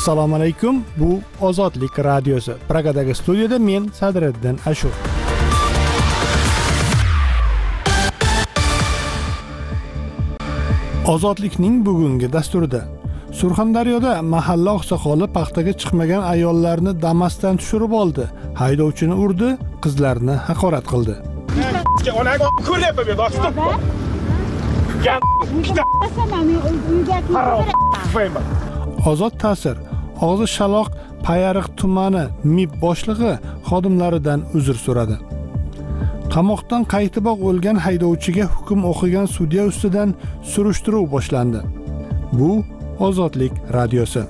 Assalomu alaykum. Bu Ozodlik radiosi. Pragadagi studiyada men Sadriddin Ashur. Ozodlikning bugungi dasturida Surxondaryoda mahalla oqsoqoli paxtaga chiqmagan ayollarni Damas'dan tushirib oldi. Haydovchini urdi, qizlarni haqorat qildi. Ozod ta'sir. Og'zi shaloq Payariq tumani MIB boshlig'i xodimlaridan uzr so'radi. Qamoqdan qaytiboq o'lgan haydovchiga hukm o'qigan sudya ustidan surishtiruv boshlandi. Bu Ozodlik radiosi.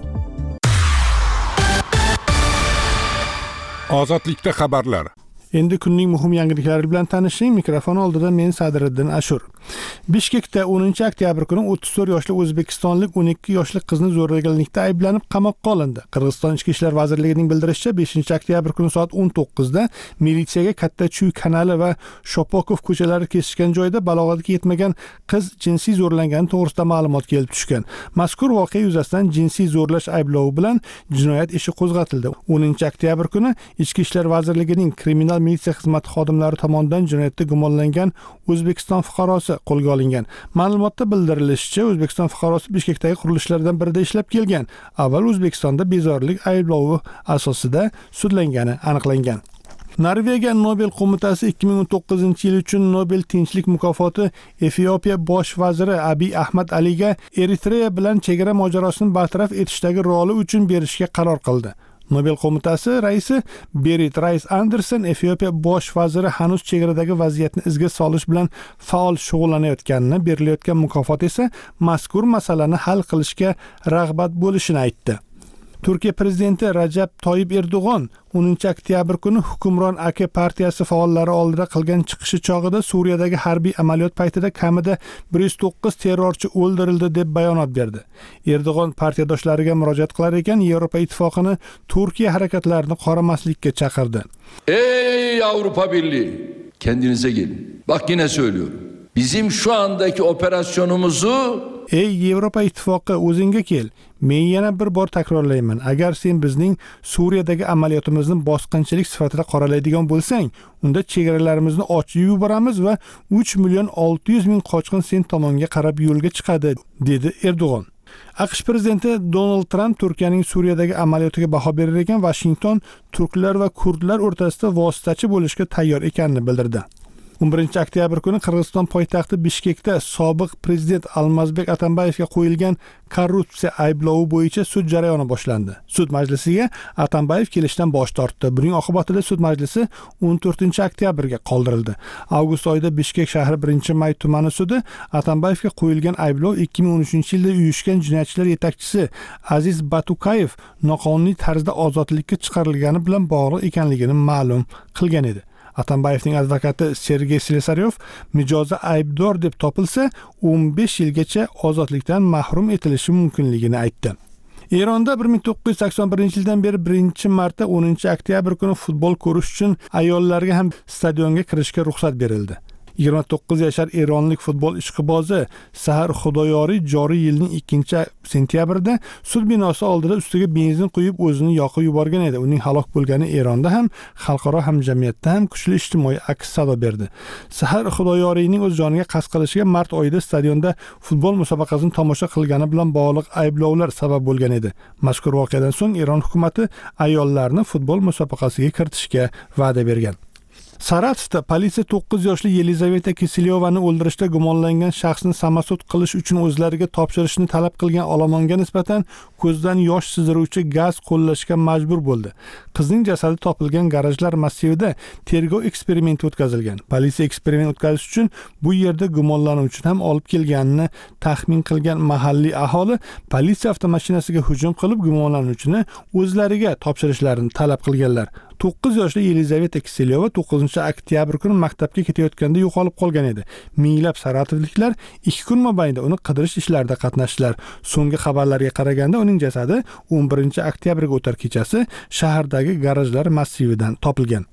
Ozodlikda xabarlar. Endi kunning muhim yangiliklari bilan tanishing. Mikrofon oldida men Sadriddin Ashur. Bishkekda 10-oktyabr kuni 34 yoshli o'zbekistonlik 12 yoshli qizni zo'rlaganlikda ayblanib qamoqqa olindi. Qirg'iziston Ichki ishlar vazirligining bildirishicha 5-oktyabr kuni soat 19 da militsiyaga Katta Chuy kanali va Shopokov ko'chalari kesishgan joyda balog'atga yetmagan qiz jinsiy zo'rlangani to'g'risida ma'lumot kelib tushgan. Mazkur voqea yuzasidan jinsiy zo'rlash ayblovi bilan jinoyat ishi qo'zg'atildi. 10-oktyabr kuni Ichki ishlar vazirligining kriminal militsiya xizmati xodimlari tomonidan jinoyatda gumonlangan O'zbekiston fuqarosi qo'lga olingan. Ma'lumotda bildirilishicha, O'zbekiston fuqarosi Bishkekdagi qurilishlardan birida ishlab kelgan. Avval O'zbekistonda bezorilik ayblovi asosida sudlangani aniqlangan. Norvegiya Nobel qo'mitasi 2019-yil uchun Nobel tinchlik mukofoti Efiopiya bosh vaziri Abiy Ahmad Aliga Eritreya bilan chegara mojarosini bartaraf etishdagi roli uchun berishga qaror qildi. Nobel qo'mitasi raisi Berit Reis-Andersen Efiopiya bosh vaziri hanuz chegaradagi vaziyatni izga solish bilan faol shug'ullanayotganini, berilayotgan mukofot esa mazkur masalani hal qilishga rag'bat bo'lishini aytdi. Turkiya prezidenti Rajab Toyib Erdo'g'on 10-oktyabr kuni hukmron AK partiyasi faollari oldida qilgan chiqishi chog'ida Suriyadagi harbiy amaliyot paytida kamida 109 terrorchi o'ldirildi deb bayonot berdi. Erdo'g'on partiyadoshlariga murojaat qilar ekan, Yevropa ittifoqini Turkiya harakatlarini qoramaslikka chaqirdi. Ey Avrupa Birliği, kendinize gelin. Bak yine söylüyorum. Bizim şu andaki operasyonumuzu Ey Yevropa ittifoqi, o'zingga kel. Men yana bir bor takrorlayman. Agar sen bizning Suriyadagi amaliyotimizni bosqinchilik sifatida qoralaydigan bo'lsang, unda chegaralarimizni ochib yuboramiz va 3.600.000 qochqin sen tomonga qarab yo'lga chiqadi, dedi Erdo'g'on. AQSh prezidenti Donald Trump Turkiyaning Suriyadagi amaliyotiga baho berar ekan, Washington turklar va kurdlar o'rtasida vositachi bo'lishga tayyor ekanini bildirdi. 11-oktyabr kuni Qirg'iziston poytaxti Bishkekda sobiq prezident Almazbek Atambayevga qo'yilgan korrupsiya ayblovi bo'yicha sud jarayoni boshlandi. Sud majlisiga Atambayev kelishdan bosh tortdi. Buning oqibatida sud majlisi 14-oktyabrga qoldirildi. Avgust oyida Bishkek shahri 1-May tumani sudi Atambayevga qo'yilgan ayblov 2013-yilda uyushgan jinoyatchilar yetakchisi Aziz Batukayev noqonuniy tarzda ozodlikka chiqarilgani bilan bog'liq ekanligini ma'lum qilgan edi. Atambayevning advokati Sergey Slesaryov mijozi aybdor deb topilsa 15 yilgacha ozodlikdan mahrum etilishi mumkinligini aytdi. Eronda 1981-yildan beri 1-marta 10-oktyabr kuni futbol ko'rish uchun ayollarga ham stadionga kirishga ruxsat berildi. 29 yashar eronlik futbol ishqibozi Sahar Xudoyoriy joriy yilning 2-sentyabrida sud binosi oldida ustiga benzin quyib o'zini yoqib yuborgan edi. Uning halok bo'lgani Eronda ham, xalqaro hamjamiyatda ham kuchli ijtimoiy aks sado berdi. Sahar Xudoyoriyning o'z joniga qasd qilishiga mart oyida stadionda futbol musobaqasini tomosha qilgani bilan bog'liq ayblovlar sabab bo'lgan edi. Mazkur voqeadan so'ng Eron hukumati ayollarni futbol musobaqasiga kiritishga va'da bergan. Saratovda politsiya 9 yoshli Yelizaveta Kiselyovani o'ldirishda gumonlangan shaxsni samosud qilish uchun o'zlariga topshirishni talab qilgan olomonga nisbatan ko'zdan yosh sizdiruvchi gaz qo'llashga majbur bo'ldi. Qizning jasadi topilgan garajlar massivida tergov eksperimenti o'tkazilgan. Politsiya eksperiment o'tkazish uchun bu yerda gumonlanuvchini ham olib kelganini taxmin qilgan mahalliy aholi politsiya avtomashinasiga hujum qilib gumonlanuvchini o'zlariga topshirishlarini talab qilganlar. 9 yoshli Yelizaveta Kiselyova 9-oktyabr kuni maktabga ketayotganda yo'qolib qolgan edi. Minglab saratovliklar 2 kun mobaynida uni qidirish ishlarida qatnashdilar. So'nggi xabarlarga qaraganda uning jasadi 11-oktyabrga o'tar kechasi shahardagi garajlar massividan topilgan.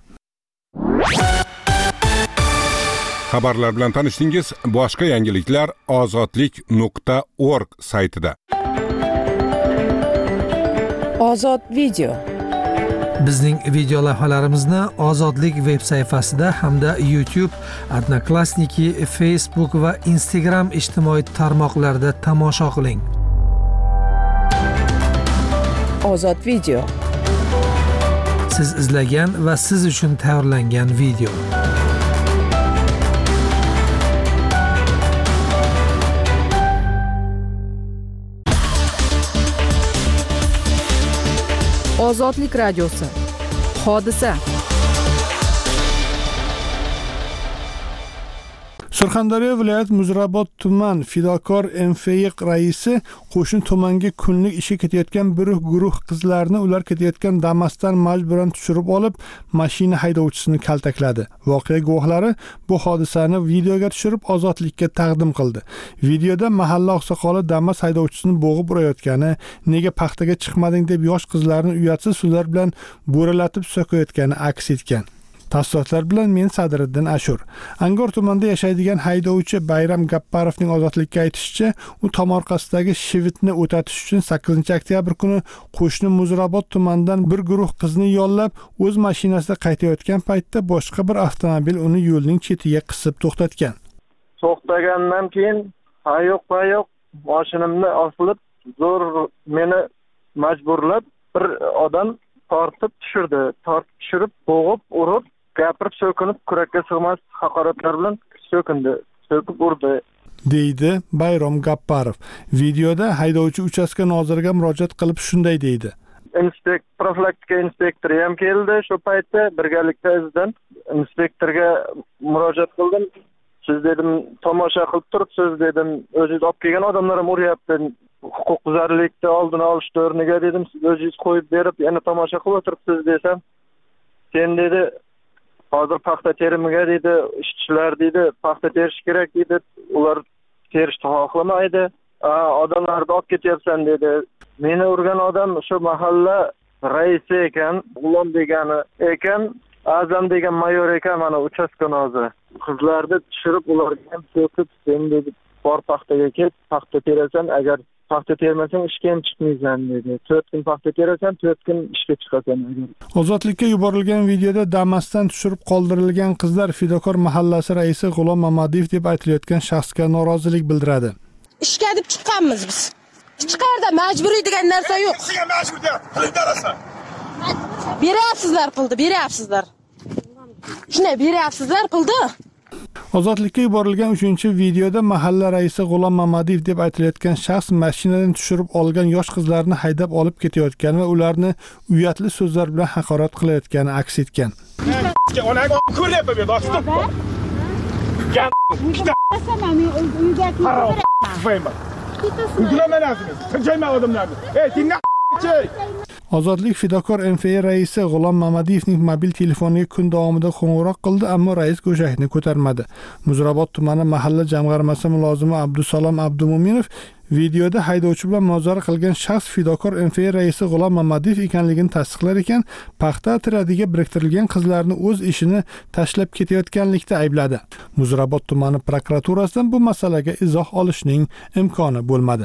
Xabarlar bilan tanishdingiz. Boshqa yangiliklar ozodlik.org saytida. Ozod video. Bizning video lavhalarimizni Ozodlik veb sayfasida hamda YouTube, Odnoklassniki, Facebook va Instagram ijtimoiy tarmoqlarida tomosha qiling. Ozod video. Siz izlagan va siz uchun tayyorlangan video. Ozodlik radiosi. Hodisa. Surxondaryo viloyat Muzrabot tuman Fidokor MFY raisi qo'shni tumanga kunlik ishga ketayotgan bir guruh qizlarni ular ketayotgan Damas'dan majburan tushirib olib, mashina haydovchisini kaltakladi. Voqea guvohlari bu hodisani videoga tushirib ozodlikka taqdim qildi. Videoda mahalla oqsoqoli Damas haydovchisini bo'g'ib urayotgani, nega paxtaga chiqmading deb yosh qizlarni uyatsiz so'zlar bilan bo'ralatib so'kayotgani aks etgan. Tafsilotlar bilan men Sadriddin Ashur. Angor tumanida yashaydigan haydovchi Bayram Gapparovning ozodlikka aytishicha, u tomorqasidagi shivitni o'tatish uchun 8-oktyabr kuni qo'shni Muzrabot tumanidan bir guruh qizni yollab, o'z mashinasida qaytayotgan paytda boshqa bir avtomobil uni yo'lning chetiga qisib to'xtatgan. To'xtagandan keyin hayoq mashinamni osilib, zo'r meni majburlab bir odam tortib tushirib, bo'g'ib, urib, gapirib so'kinib, kurakka sig'mas haqoratlar bilan so'kib urdi, deydi Bayram Gapparov. Videoda haydovchi uchastka noziriga murojaat qilib shunday deydi. Profilaktika inspektori ham keldi. Shu paytda birgalikda izdan inspektorga murojaat qildim. Siz dedim, tomosha qilib turibsiz dedim. O'zingiz olib kelgan odamlar ham uryapti. Huquqbuzarlikni oldini olish o'rniga dedim, siz o'zingiz qo'yib berib, yana tomosha qilib o'tiribsiz desam, sen dedi, hozir paxta terimiga dedi, ishchilar dedi, paxta terish kerak dedi, ular terishni xohlamaydi, odamlarni olib ketyapsan dedi. Meni urgan odam shu mahalla raisi ekan, G'ulom degani ekan, Azam degan mayor ekan, mana uchastka noziri. Qizlarni tushirib, ularga ham so'kib, sen dedi, bor paxtaga ket, paxta terasan, agar paxta termasang ishga ham chiqmaysan dedi. 4 kun paxta terasan, 4 kun ishga chiqasan. Ozodlikka yuborilgan videoda Damas'dan tushirib qoldirilgan qizlar Fidokor mahallasi raisi G'ulom Mamadiyev deb aytilayotgan shaxsga norozilik bildiradi. Ishga deb chiqqanmiz biz. Hech qayerda majburiy degan narsa yo'q. Sizga majbur deb qilib berasizlar. Beryapsizlar pulni, beryapsizlar. Shunday beryapsizlar pulni. Ozodlikka yuborilgan 3-videoda mahalla raisi G'ulom Mamadiyev deb aytilayotgan shaxs mashinadan tushirib olgan yosh qizlarni haydab olib ketayotgan va ularni uyatli so'zlar bilan haqorat qilayotgani aks etgan. Onaga ko'ryapman men do'stim. Ozodlik Fidokor MFY raisi G'ulom Mamadiyevning mobil telefoniga kun davomida qo'ng'iroq qildi, ammo rais go'shakni ko'tarmadi. Muzrabot tumani mahalla jamg'armasi mulozimi Abdusalom Abdumuminov videoda haydovchi bilan munozara qilgan shaxs Fidokor MFY raisi G'ulom Mamadiyev ekanligini tasdiqlar ekan, paxta atradiga biriktirilgan qizlarni o'z ishini tashlab ketayotganlikda aybladi. Muzrabot tumani prokuraturasidan bu masalaga izoh olishning imkoni bo'lmadi.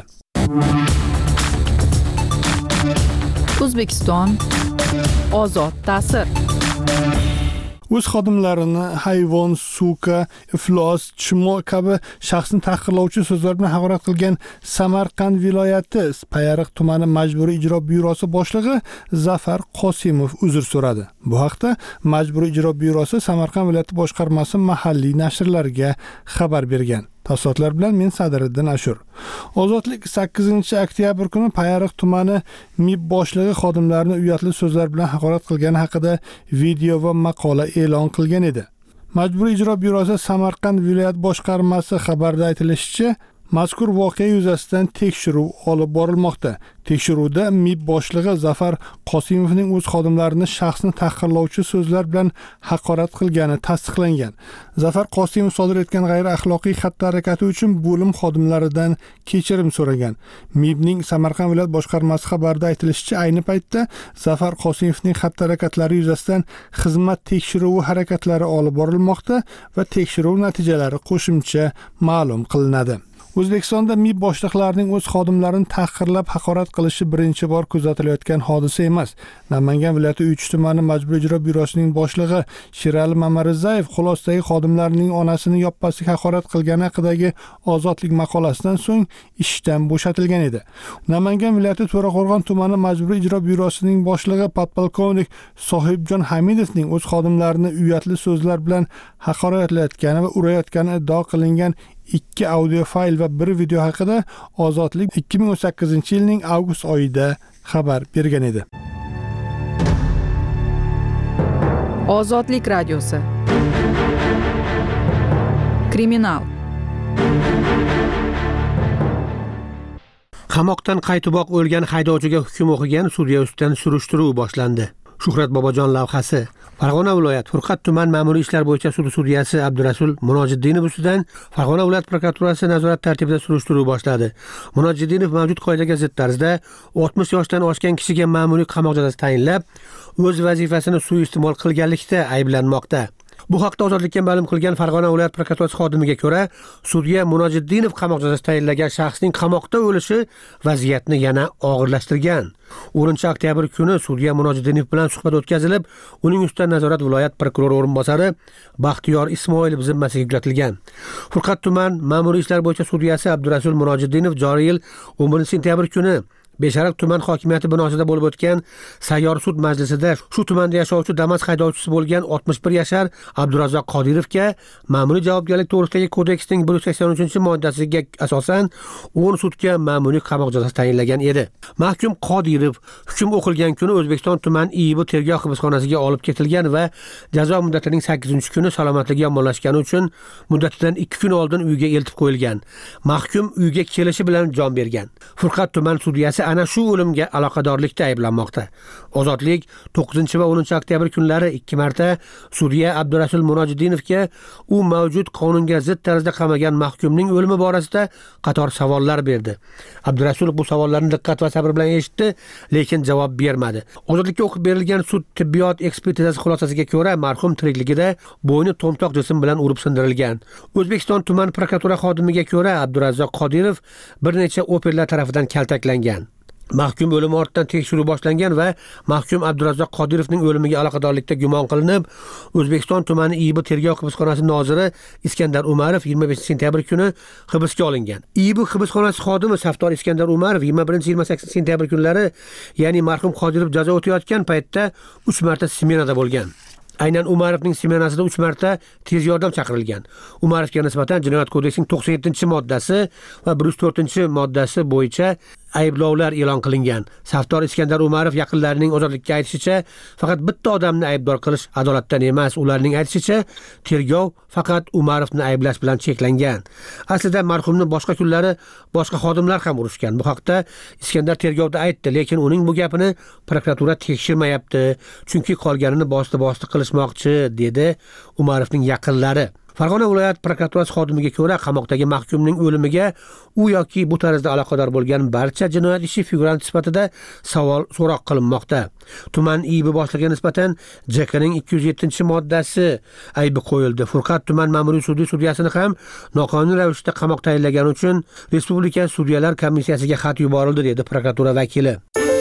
O'zbekiston ozod ta'sir. O'z xodimlarini hayvon, suka, iflos, chimo kabi shaxsni tahqirlovchi so'zlar bilan haqorat qilgan Samarqand viloyati Payariq tumani majburiy ijro byurosi boshlig'i Zafar Qosimov uzr so'radi. Bu haqda majburiy ijro byurosi Samarqand viloyati boshqarmasi mahalliy nashrlarga xabar bergan. Tafsilotlar bilan men Sadriddin Ashur. Ozodlik 8-oktyabr kuni Payariq tumani MIB boshlig'i xodimlarni uyatli so'zlar bilan haqorat qilgani haqida video va maqola e'lon qilgan edi. Majburiy ijro byurosi Samarqand viloyat boshqarmasi xabarda aytilishicha, mazkur voqea yuzasidan tekshiruv olib borilmoqda. Tekshiruvda MIB boshlig'i Zafar Qosimovning o'z xodimlarini shaxsni tahqirlovchi so'zlar bilan haqorat qilgani tasdiqlangan. Zafar Qosimov sodir etgan g'ayri-axloqiy xatti-harakati uchun bo'lim xodimlaridan kechirim so'ragan. MIBning Samarqand viloyat boshqarmasi xabarida aytilishicha, ayni paytda Zafar Qosimovning xatti-harakatlari yuzasidan xizmat tekshiruvi harakatlari olib borilmoqda va tekshiruv natijalari qo'shimcha ma'lum qilinadi. O'zbekistonda MIB boshliqlarining o'z xodimlarini tahqirlab haqorat qilishi birinchi bor kuzatilayotgan hodisa emas. Namangan viloyati Uychi tumani majburiy ijro byurosining boshlig'i Sherali Mamarizayev xulosadagi xodimlarining onasini yoppasiga haqorat qilgani haqidagi Ozodlik maqolasidan so'ng ishdan bo'shatilgan edi. Namangan viloyati To'raqo'rg'on tumani majburiy ijro byurosining boshlig'i podpolkovnik Sohibjon Hamidovning o'z xodimlarini uyatli so'zlar bilan haqoratlayotgani va urayotgani iddio qilingan 2 audio fayl va 1 video haqida Ozodlik 2018-yilning avgust oyida xabar bergan edi. Ozodlik radiosi. Kriminal. Qamoqdan qaytiboq o'lgan haydovchiga hukm o'qigan sudya ustidan surishtiruv boshlandi. Shuhrat Bobojon lavhasi. Farg'ona viloyat Furqat tuman ma'muriy ishlar bo'yicha sudi sudyasi Abdurasul Munojiddinov ustidan Farg'ona viloyat prokuraturasi nazorat tartibida surishtiruv boshladi. Munojiddinov mavjud qoidaga zid tarzda 60 yoshdan oshgan kishiga ma'muriy qamoq jazosi tayinlab, o'z vazifasini suiiste'mol qilganlikda ayblanmoqda. Bu haqda Ozodlikka ma'lum qilgan Farg'ona viloyat prokuraturasi xodimiga ko'ra, sudya Munojiddinov qamoq jazosi tayinlagan shaxsning qamoqda o'lishi vaziyatni yana og'irlashtirgan. 10-oktyabr kuni sudya Munojiddinov bilan suhbat o'tkazilib, uning ustidan nazorat viloyat prokurori o'rinbosari Baxtiyor Ismoilov zimmasiga yuklatilgan. Furqat tuman ma'muriy ishlar bo'yicha sudyasi Abdurasul Munojiddinov joriy yil 11-sentyabr kuni Beshariq tuman hokimiyati binosida bo'lib o'tgan sayyor sud majlisida shu tumanda yashovchi Damas haydovchisi bo'lgan 61 yashar Abdurazzoq Qodirovga ma'muriy javobgarlik to'g'risidagi kodeksning 183-moddasiga asosan 10 sudga ma'muriy qamoq jazosi tayinlagan edi. Mahkum Qodirov hukm o'qilgan kuni O'zbekiston tuman IIB tergov hibsxonasiga olib ketilgan va jazo muddatining 8-kuni salomatligi yomonlashgani uchun muddatidan 2 kun oldin uyga eltib qo'yilgan. Mahkum uyga kelishi bilan jon bergan. Furqat tuman sudyasi ana shu o'limga aloqadorlikda ayblanmoqda. Ozodlik 9 va 10 oktyabr kunlari 2 marta sudya Abdurasul Munojiddinovga u mavjud qonunga zid tarzda qamagan mahkumning o'limi borasida qator savollar berdi. Abdurasul bu savollarni diqqat va sabr bilan eshitdi, lekin javob bermadi. Ozodlikka o'qib berilgan sud tibbiyot ekspertizasi xulosasiga ko'ra, marhum tirikligida bo'yni to'mtoq jism bilan urib sindirilgan. O'zbekiston tuman prokuratura xodimiga ko'ra, Abdurazzoq Qodirov bir necha operlar tomonidan kaltaklangan. Mahkum o'limi ortidan tekshiruv boshlangan va mahkum Abdurazzoq Qodirovning o'limiga aloqadorlikda gumon qilinib, O'zbekiston tumani IIB tergov hibsxonasi noziri Iskandar Umarov 25-sentyabr kuni hibsga olingan. IIB hibsxonasi xodimi Saftor Iskandar Umarov 21-28-sentyabr kunlari, ya'ni marhum Qodirov jazo o'tayotgan paytda 3 marta smenada bo'lgan. Aynan Umarovning smenasida 3 marta tez yordam chaqirilgan. Umarovga nisbatan Jinoyat kodeksining 97-moddasi va 104-moddasi bo'yicha ayblovlar e'lon qilingan. Saftor Iskandar Umarov yaqinlarining Ozodlikka aytishicha, faqat bitta odamni aybdor qilish adolatdan emas, ularning aytishicha, tergov faqat Umarovni ayblash bilan cheklangan. Aslida marhumni boshqa kunlari boshqa xodimlar ham urishgan. Bu haqda Iskandar tergovda aytdi, lekin uning bu gapini prokuratura tekshirmayapti, chunki qolganini bosti qilishmoqchi, dedi Umarovning yaqinlari. Farg'ona viloyat prokuraturasi xodimiga ko'ra, qamoqdagi mahkumning o'limiga u yoki bu tarzda aloqador bo'lgan barcha jinoyat ishi figuranti sifatida so'roq qilinmoqda. Tuman IIB boshlig'iga nisbatan JKning 207-moddasi aybi qo'yildi. Furqat tuman ma'muriy sudi sudyasini ham noqonuniy ravishda qamoq tayinlagani uchun Respublika sudyalar komissiyasiga xat yuborildi, dedi prokuratura vakili.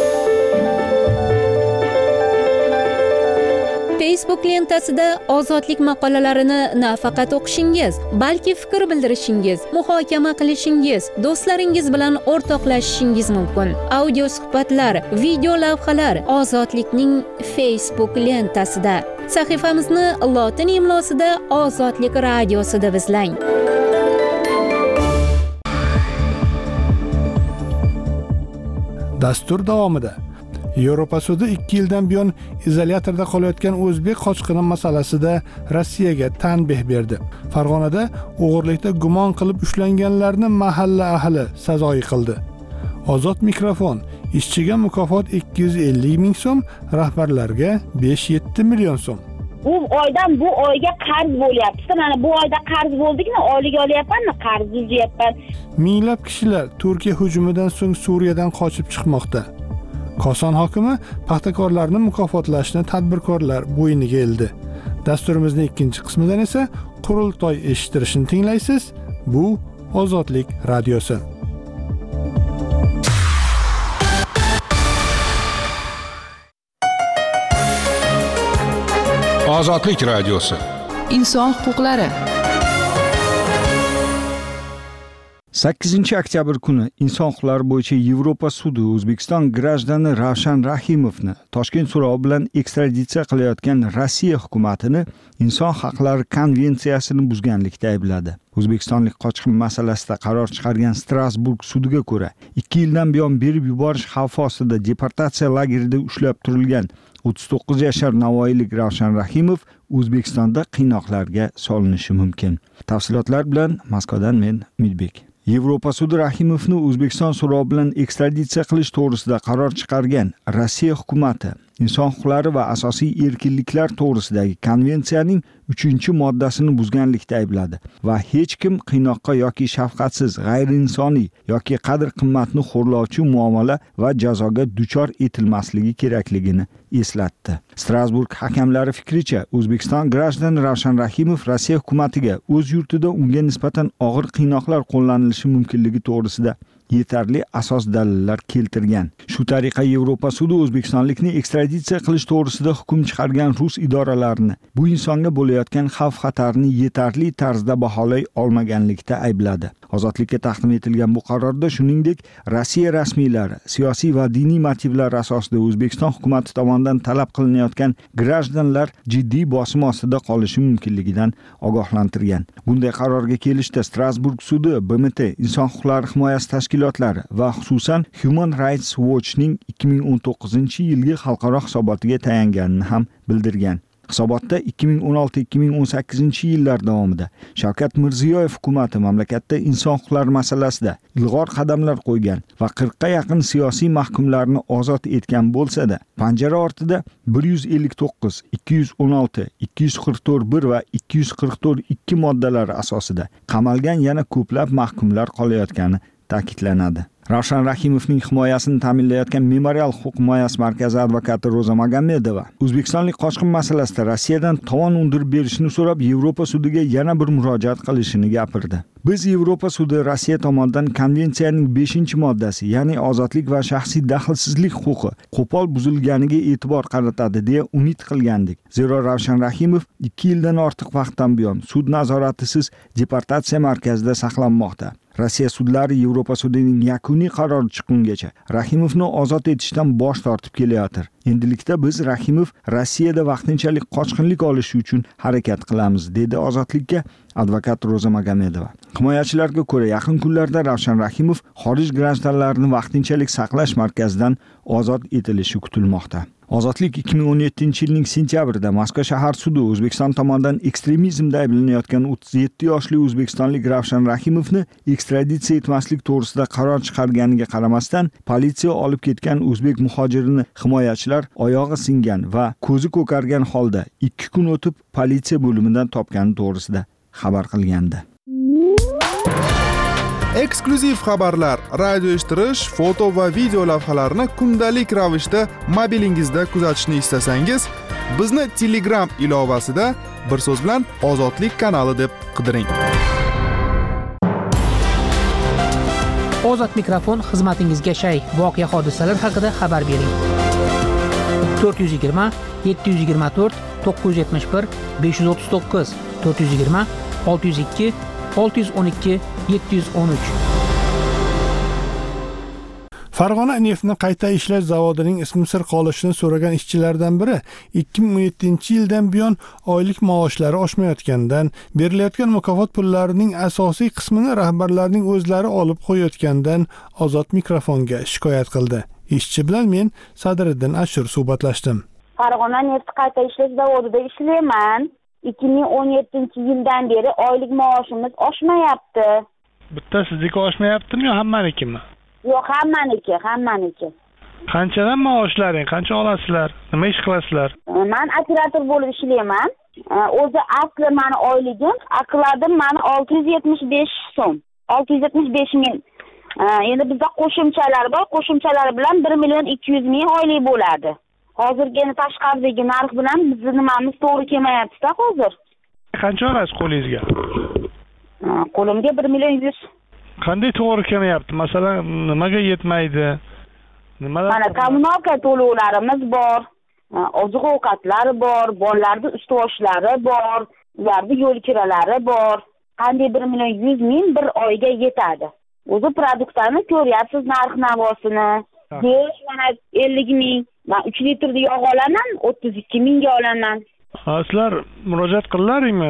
Facebook lentasida ozodlik maqolalarini nafaqat o'qishingiz, balki fikr bildirishingiz, muhokama qilishingiz, do'stlaringiz bilan o'rtoqlashishingiz mumkin. Audio suhbatlar, video lavhalar Ozodlikning Facebook lentasida. Sahifamizni lotin imlosida Ozodlik radiosida izlang. Dastur davomida Yevropa sudi 2 yildan buyon izolyatorda qolayotgan o'zbek qochqini masalasida Rossiyaga tanbeh berdi. Farg'onada o'g'irlikda gumon qilib ushlanganlarni mahalla ahli sazoyi qildi. Ozod mikrofon: ishchiga mukofot 250 ming so'm, rahbarlarga 5-7 million so'm. Bu oydan bu oyga qarz bo'lyapti. Mana bu oyda qarz bo'ldikmi, oylik olyapmanmi, qarz uzyapman. Minglab kishilar Turkiya hujumidan so'ng Suriyadan qochib chiqmoqda. Koson hokimi paxtakorlarni mukofotlashni tadbirkorlar bo'yniga ildi. Dasturimizning 2-qismidan esa qurultoy eshittirishni tinglaysiz. Bu Ozodlik radiosi. Ozodlik radiosi. Inson huquqlari. 8 oktyabr kuni Inson huquqlari bo'yicha Yevropa sudi O'zbekiston grajdani Ravshan Rahimovni Toshkent so'rovi bilan ekstraditsiya qilayotgan Rossiya hukumatini Inson haqlari konvensiyasini buzganlikda aybladi. O'zbekistonlik qochqin masalasida qaror chiqargan Strasburg sudiga ko'ra 2 yildan buyon berib yuborish xavfi ostida deportatsiya lagerida ushlab turilgan 39 yashar navoiylik Ravshan Rahimov O'zbekistonda qiynoqlarga solinishi mumkin. Tafsilotlar bilan Moskvadan men Umidbek. Yevropa sudi Rahimovni O'zbekiston so'rovi bilan ekstraditsiya qilish to'g'risida qaror chiqargan Rossiya hukumati inson huquqlari va asosiy erkinliklar to'g'risidagi konvensiyaning 3-moddasini buzganlikda aybladi va hech kim qiynoqqa yoki shafqatsiz, g'ayriinsoniy yoki qadr-qimmatni xo'rlovchi muomala va jazoga duchor etilmasligi kerakligini eslatdi. Strasburg hakamlari fikricha, O'zbekiston grajdani Ravshan Rahimov Rossiya hukumatiga o'z yurtida unga nisbatan og'ir qiynoqlar qo'llanilishi mumkinligi to'g'risida yetarli asos dalillar keltirgan. Shu tariqa Yevropa sudi O'zbekistonlikni ekstraditsiya qilish to'g'risida hukm chiqargan rus idoralarini bu insonga bo'layotgan xavf-xatarni yetarli tarzda baholay olmaganlikda aybladi. Ozodlikka taqdim etilgan bu qarorda shuningdek Rossiya rasmiylari siyosiy va diniy motivlar asosida O'zbekiston hukumati tomonidan talab qilinayotgan grajdanlar jiddiy bosim ostida qolishi mumkinligidan ogohlantirgan. Bunday qarorga kelishda Strasburg sudi BMT inson huquqlari himoyasi tashkilotlari va xususan Human Rights Watch'ning 2019-yilgi xalqaro hisobotiga tayanganini ham bildirgan. Hisobotda 2016-2018-yillar davomida Shavkat Mirziyoyev hukumati mamlakatda inson huquqlari masalasida ilg'or qadamlar qo'ygan va 40 ga yaqin siyosiy mahkumlarni ozod etgan bo'lsa-da, panjara ortida 159, 216, 244 va 244 moddalari asosida qamalgan yana ko'plab mahkumlar qolayotgani ta'kidlanadi. Ravshan Rahimovning himoyasini ta'minlayotgan Memorial huquq himoyasi markazi advokati Roza Magomedova O'zbekistonlik qochqin masalasida Rossiyadan tovon undirib berishni so'rab Yevropa sudiga yana bir murojaat qilishini gapirdi. Biz Yevropa sudi Rossiya tomonidan konvensiyaning 5-moddasi, ya'ni ozodlik va shaxsiy daxlsizlik huquqi qo'pol buzilganiga e'tibor qaratadi deya umid qilgandik. Zero Ravshan Rahimov 2 yildan ortiq vaqtdan buyon sud nazoratisiz deportatsiya markazida saqlanmoqda. Rossiya sudlari Yevropa sudining yakuniy qarori chiqqungacha Rahimovni ozod etishdan bosh tortib kelayotir. Endilikda biz Rahimov Rossiyada vaqtinchalik qochqinlik olishi uchun harakat qilamiz, dedi Ozodlikka advokat Roza Magomedova. Himoyachilarga ko'ra, yaqin kunlarda Ravshan Rahimov xorij grajdanlarini vaqtinchalik saqlash markazidan ozod etilishi kutilmoqda. Ozodlik 2017-yilning sentyabrida Moskva shahar sudi O'zbekiston tomonidan ekstremizmda ayblanayotgan 37 yoshli o'zbekistonlik Ravshan Rahimovni ekstraditsiya etmaslik to'g'risida qaror chiqarganiga qaramasdan, politsiya olib ketgan o'zbek muhojirini himoyachilar oyog'i singan va ko'zi ko'kargan holda 2 kun o'tib politsiya bo'limidan topgani to'g'risida xabar qilgandi. Eksklyuziv xabarlar, radio eshittirish, foto va video lavhalarni kundalik ravishda mobilingizda kuzatishni istasangiz, bizni Telegram ilovasida bir so'z bilan Ozodlik kanali deb qidiring. Ozod mikrofon xizmatingizga shay. Voqea hodisalar haqida xabar bering. 420 724 971 539 420 602 612 713. Farg'ona neftni qayta ishlash zavodining ismi sir qolishini so'ragan ishchilardan biri 2017-yildan buyon oylik maoshlari oshmayotgandan, berilayotgan mukofot pullarining asosiy qismini rahbarlarning o'zlari olib qo'yayotgandan Ozod mikrofonga shikoyat qildi. Ishchi bilan men Sadriddin Ashur suhbatlashdim. Farg'ona neft qayta ishlash zavodida ishlayman. 2017-yildan beri oylik maoshimiz oshmayapti. Bitta sizniki oshmayaptimi yo hammanikimi? Yo'q, hammaniki. Qanchadan maoshlaring, qancha olasizlar? Nima ish qilasizlar? Men operator bo'lib ishlayman. O'zi asli meni oyligim, aqladim meni 675 so'm. 675 ming. Endi bizda qo'shimchalar bor. Qo'shimchalari bilan 1.200 ming oylik bo'ladi. Hozirgi tashqaridagi narx bilan bizning nimamiz to'g'ri kelmayapti-da hozir. Qancha olasiz qo'lingizga? Qo'limga 1.100 Qanday to'g'ri kelmayapti? Masalan, nimaga yetmaydi? Mana kommunalka to'lovlarimiz bor, oziq-ovqatlar bor, bolalarning ustuvoshlari bor, ularning yo'l kiralari bor. Qanday 1.100.000 bir oyga yetadi. O'zi produktlarni ko'ryapsiz narx-navosini. Go'sht mana 50.000, men 3 litrli yog' olaman, 32.000 ga olaman. Sizlar murojaat qildilaringmi?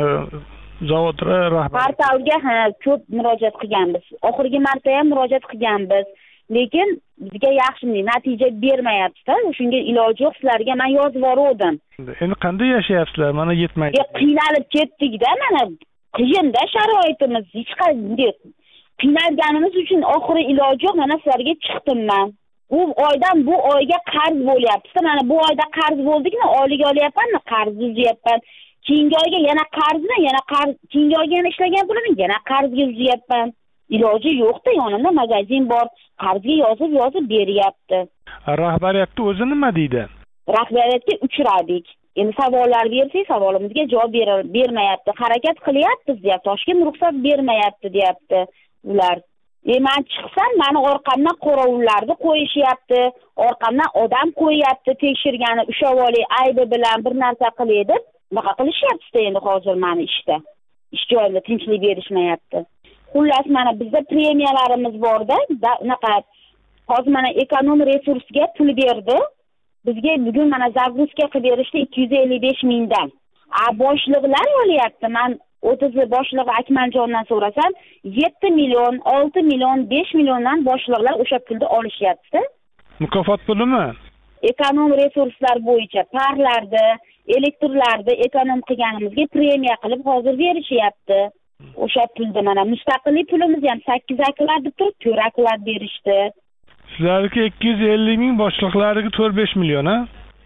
Zavod rahbari. Portalga ko'p murojaat qilganmiz. Oxirgi marta ham murojaat qilganmiz. Lekin bizga yaxshi natija bermayapti. Shunga iloji yo'q, sizlarga men yozib yubordim. Endi qanday yashayapsizlar? Mana yetmaydi. Qiynalib ketdik-da, mana qiyinda sharoitimiz. Hech qanday qiynalganimiz uchun oxiri iloji yo'q, mana sizlarga chiqdim men. U oydan bu oyga qarz bo'lyapti. Mana bu oyda qarz bo'ldikmi, oylik olyapmanmi, qarz uzyapman. Keyingi oyga yana qarzmi, yana qarz, keyingi oyga yana ishlagan pulimni yana qarzga uzyapman. Iloji yo'q-da, yonimda magazin bor, qarzga yozib beryapti. Rahbariyatda o'zi nima deydi? Rahbariyatga uchradik. Endi savollar bersak, savolimizga javob bermayapti. Harakat qilyapmiz, deyapti. Toshkent ruxsat bermayapti, deyapti ular. Men chiqsam, meni orqamdan qorovullarni qo'yishyapti, orqamdan odam qo'yyapti, tekshirgani ushavoli aybi bilan bir narsa qilaydi. Bunaqa qilishyapti endi hozir meni ishda. Ish joyimda tinchlik berishmayapti. Xullas, mana bizda premiyalarimiz bor-da, unaqa hozir mana ekonom resursga pul berdi. Bizga bugun mana zagruzka qilib berishdi 255 mingdan. Boshliqlar olyapti. Men 30 boshlig'i Akmaljondan so'rasam, 7 million, 6 million, 5 milliondan boshliqlar o'sha pulni olishyapti. Mukofot pulimi? Ekonom resurslar bo'yicha parlarda, elektrlarda ekonom qilganimizga premiya qilib hozir berishyapti. O'sha pulda mana mustaqillik pulimiz ham 8 aklar deb turib 4 aklar berishdi. Sizlarga 250 ming, boshliqlariga 4-5 million, ha?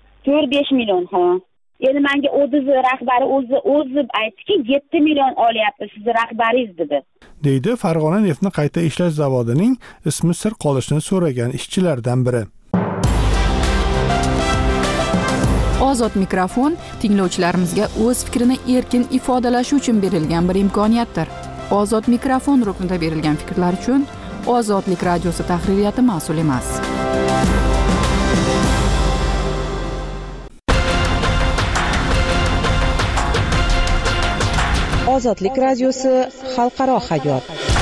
4-5 million, ha. Endi menga o'zi rahbari o'zi aytdiki, 7 million olyapti siz rahbaringiz dedi. Deydi Farg'ona neftni qayta ishlash zavodining ismi sir qolishini so'ragan ishchilardan biri. Ozod mikrofon tinglovchilarimizga o'z fikrini erkin ifodalashi uchun berilgan bir imkoniyatdir. Ozod mikrofon ruknida berilgan fikrlar uchun Ozodlik radiosi tahririyati mas'ul emas. Ozodlik radiosi xalqaro hayot.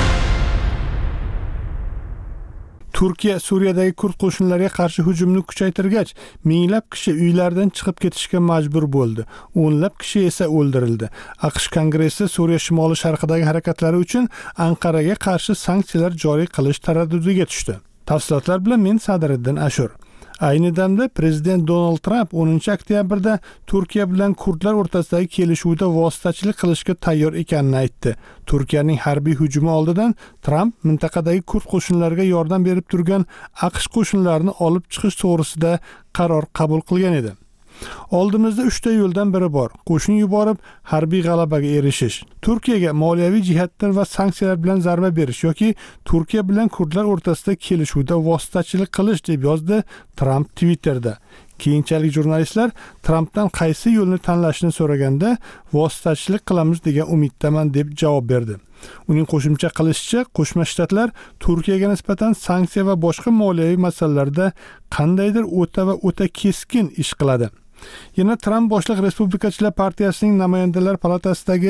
Turkiya Suriyadagi kurd qo'shinlariga qarshi hujumni kuchaytirgach, minglab kishi uylaridan chiqib ketishga majbur bo'ldi. O'nlab kishi esa o'ldirildi. AQSh Kongressi Suriya shimoli sharqidagi harakatlari uchun Anqaraga qarshi sanksiyalar joriy qilish taraddudiga tushdi. Tafsilotlar bilan men Sadriddin Ashur. Ayni damda prezident Donald Trump 10 oktyabrda Turkiya bilan kurdlar o'rtasidagi kelishuvda vositachilik qilishga tayyor ekanini aytdi. Turkiyaning harbiy hujumi oldidan Trump mintaqadagi kurd qo'shinlariga yordam berib turgan AQSh qo'shinlarini olib chiqish to'g'risida qaror qabul qilgan edi. Oldimizda 3 ta yo'ldan biri bor. Qo'shin yuborib, harbiy g'alabaga erishish, Turkiyaga moliyaviy jihatdan va sanksiyalar bilan zarba berish yoki Turkiya bilan kurdlar o'rtasida kelishuvda vositachilik qilish deb yozdi Trump Twitterda. Keyinchalik jurnalistlar Trumpdan qaysi yo'lni tanlashini so'raganda, vositachilik qilamiz degan umiddaman deb javob berdi. Uning qo'shimcha qilishicha, Qo'shma Shtatlar Turkiyaga nisbatan sanksiya va boshqa moliyaviy masalalarda qandaydir o'ta keskin ish qiladi. Yana Trump boshliq Respublikachilar partiyasining namoyandalar palatasidagi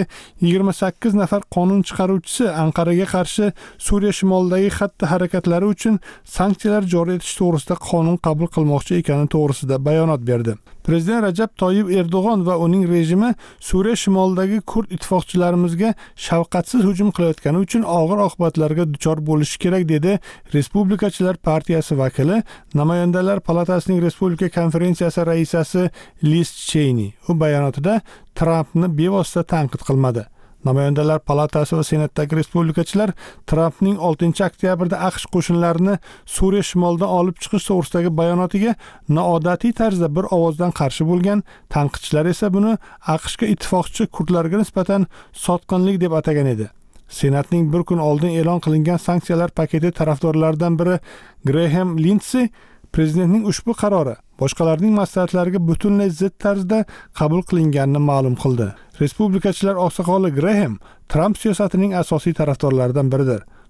28 nafar qonun chiqaruvchisi Anqaraga qarshi Suriya shimolidagi xatti harakatlari uchun sanksiyalar joriy etish to'g'risida qonun qabul qilmoqchi ekani to'g'risida bayonot berdi. Prezident Rajab Toyyib Erdo'g'on va uning rejimi Suriya shimolidagi kurd ittifoqchilarimizga shafqatsiz hujum qilayotgani uchun og'ir oqibatlarga duchor bo'lishi kerak dedi Respublikachilar partiyasi vakili, Namoyandalar palatasining Respublika konferensiyasi raisasi Liz Cheney. U bayonotida Trumpni bevosita tanqid qilmadi. Namoyandalar palatasi va senatdagi respublikachilar Trumpning 6 oktyabrda AQSh qo'shinlarini Suriya shimolidan olib chiqish to'g'risidagi bayonotiga noodatiy tarzda bir ovozdan qarshi bo'lgan, tanqidchilar esa buni AQShga ittifoqchi kurdlarga nisbatan sotqinlik deb atagan edi. Senatning bir kun oldin e'lon qilingan sanksiyalar paketi tarafdorlaridan biri Graham Lindsey prezidentning ushbu qarori boshqalarning maslahatlariga butunlay zid tarzda qabul qilinganini ma'lum qildi. Respublikachilar oqsoqoli Graham Trump siyosatining asosiy tarafdorlaridan biridir.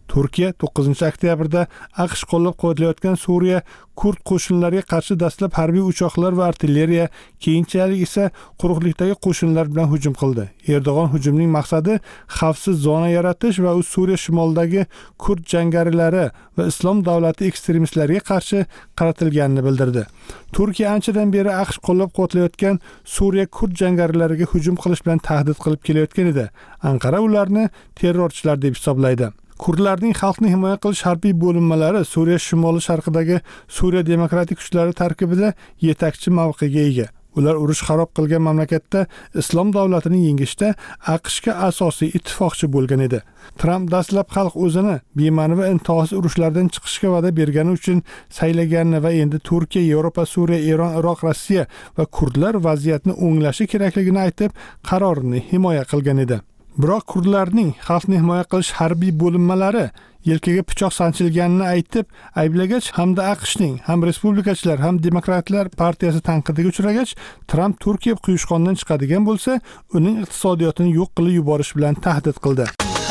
Turkiya 9-oktyabrda AQSh qo'llab-quvvatlayotgan Suriya kurd qo'shinlariga qarshi dastlab harbiy uchoqlar va artilleriya, keyinchalik esa quruqlikdagi qo'shinlar bilan hujum qildi. Erdo'g'on hujumning maqsadi xavfsiz zona yaratish va Suriya shimolidagi kurd jangarilari va Islom davlati ekstremistlariga qarshi qaratilganini bildirdi. Turkiya anchadan beri AQSh qo'llab-quvvatlayotgan Suriya kurd jangarilariga hujum qilish bilan tahdid qilib kelayotgan edi. Anqara ularni terrorchilar deb hisoblaydi. Kurdlarning xalqni himoya qilish harbiy bo'linmalari Suriya shimoli sharqidagi Suriya demokratik kuchlari tarkibida yetakchi mavqega ega. Ular urush xarob qilgan mamlakatda Islom davlatini yengishda AQShga asosiy ittifoqchi bo'lgan edi. Tramp dastlab xalq o'zini bema'ni va intohsiz urushlardan chiqishga va'da bergani uchun saylaganini va endi Turkiya, Yevropa, Suriya, Eron, Iroq, Rossiya va kurdlar vaziyatni o'nglashi kerakligini aytib, qarorini himoya qilgan edi. Biroq kurdlarning xalqni himoya qilish harbiy bo'linmalari yelkaga pichoq sanchilganini aytib ayblagach hamda AQShning ham respublikachilar ham demokratlar partiyasi tanqidiga uchragach, Tramp Turkiya quyushqondan chiqadigan bo'lsa, uning iqtisodiyotini yo'q qilib yuborish bilan tahdid qildi.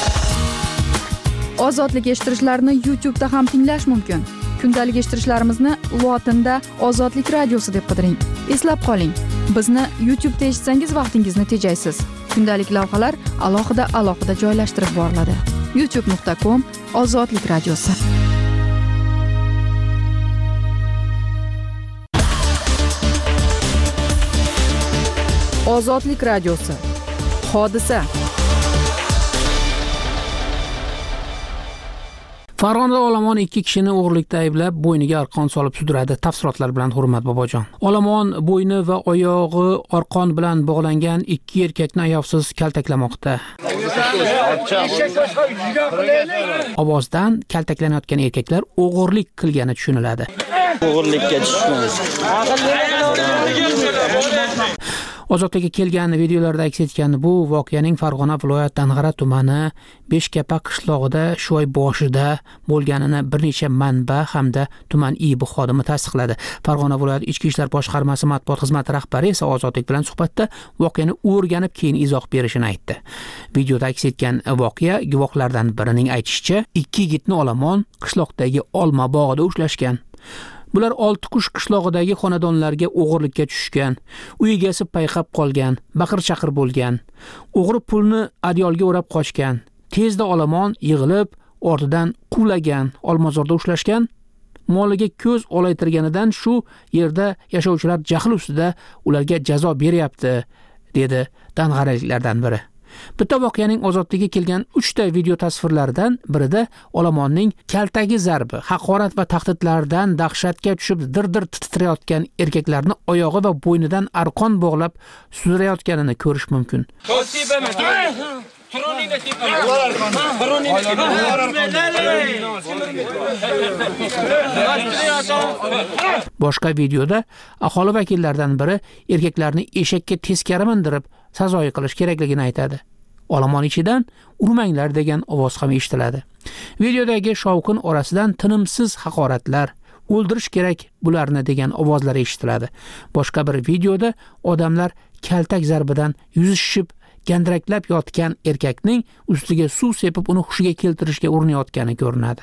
Ozodlik eshittirishlarni YouTube'da ham tinglash mumkin. Kundalik eshittirishlarimizni lotinda Ozodlik radiosi deb qidiring. Eslab qoling, bizni YouTube'da eshitsangiz vaqtingizni tejaysiz. Kundalik lavhalar alohida joylashtirib boriladi. youtube.com/ozodlik radiosi. Ozodlik radiosi. Hodisa. Farg'onada olomon 2 kishini o'g'irlikda ayblab, bo'yniga arqon solib sudradi. Tafsilotlar bilan Hurmat Bobojon. Olomon bo'yni va oyog'i arqon bilan bog'langan 2 erkakni ayovsiz kaltaklamoqda. Ovozdan kaltaklanayotgan erkaklar o'g'irlik qilgani tushuniladi. O'g'irlikka tushgan. Ozodlikka kelgan videolarda aks etgan bu voqeaning Farg'ona viloyat Dang'ara tumani Beshkapa qishlog'ida shu oy boshida bo'lganini bir necha manba hamda tuman IIB xodimi tasdiqladi. Farg'ona viloyat Ichki ishlar boshqarmasi matbuot xizmati rahbari esa Ozodlik bilan suhbatda voqeani o'rganib keyin izoh berishini aytdi. Videoda aks etgan voqea guvohlardan birining aytishicha, 2 yigitni olomon qishloqdagi olma bog'ida ushlashgan. Bular Oltiqush qishlog'idagi xonadonlarga o'g'irlikka tushgan. Uy egasi payqab qolgan, baqir-chaqir bo'lgan. O'g'ri pulni adyolga o'rab qochgan. Tezda olomon yig'ilib, ortidan quvlagan, Olmazorda ushlashgan. Moliga ko'z olaytirganidan shu yerda yashovchilar jahl ustida ularga jazo beryapti, dedi dang'araliklardan biri. Bitta voqeaning Ozodlikka kelgan 3 ta video tasvirlaridan birida olomonning kaltagi zarbi, haqorat va tahdidlardan dahshatga tushib dir-dir titrayotgan erkaklarni oyog'i va bo'ynidan arqon bog'lab sudrayotganini ko'rish mumkin. Boshqa videoda aholi vakillaridan biri erkaklarni eshakka teskari mindirib sazoyi qilish kerakligini aytadi. Olomon ichidan urmanglar degan ovoz ham eshitiladi. Videodagi shovqin orasidan tinimsiz haqoratlar, o'ldirish kerak bularni degan ovozlar eshitiladi. Boshqa bir videoda odamlar kaltak zarbidan yuzi shishib gandiraklab yotgan erkakning ustiga suv sepib uni hushiga keltirishga urinayotgani ko'rinadi.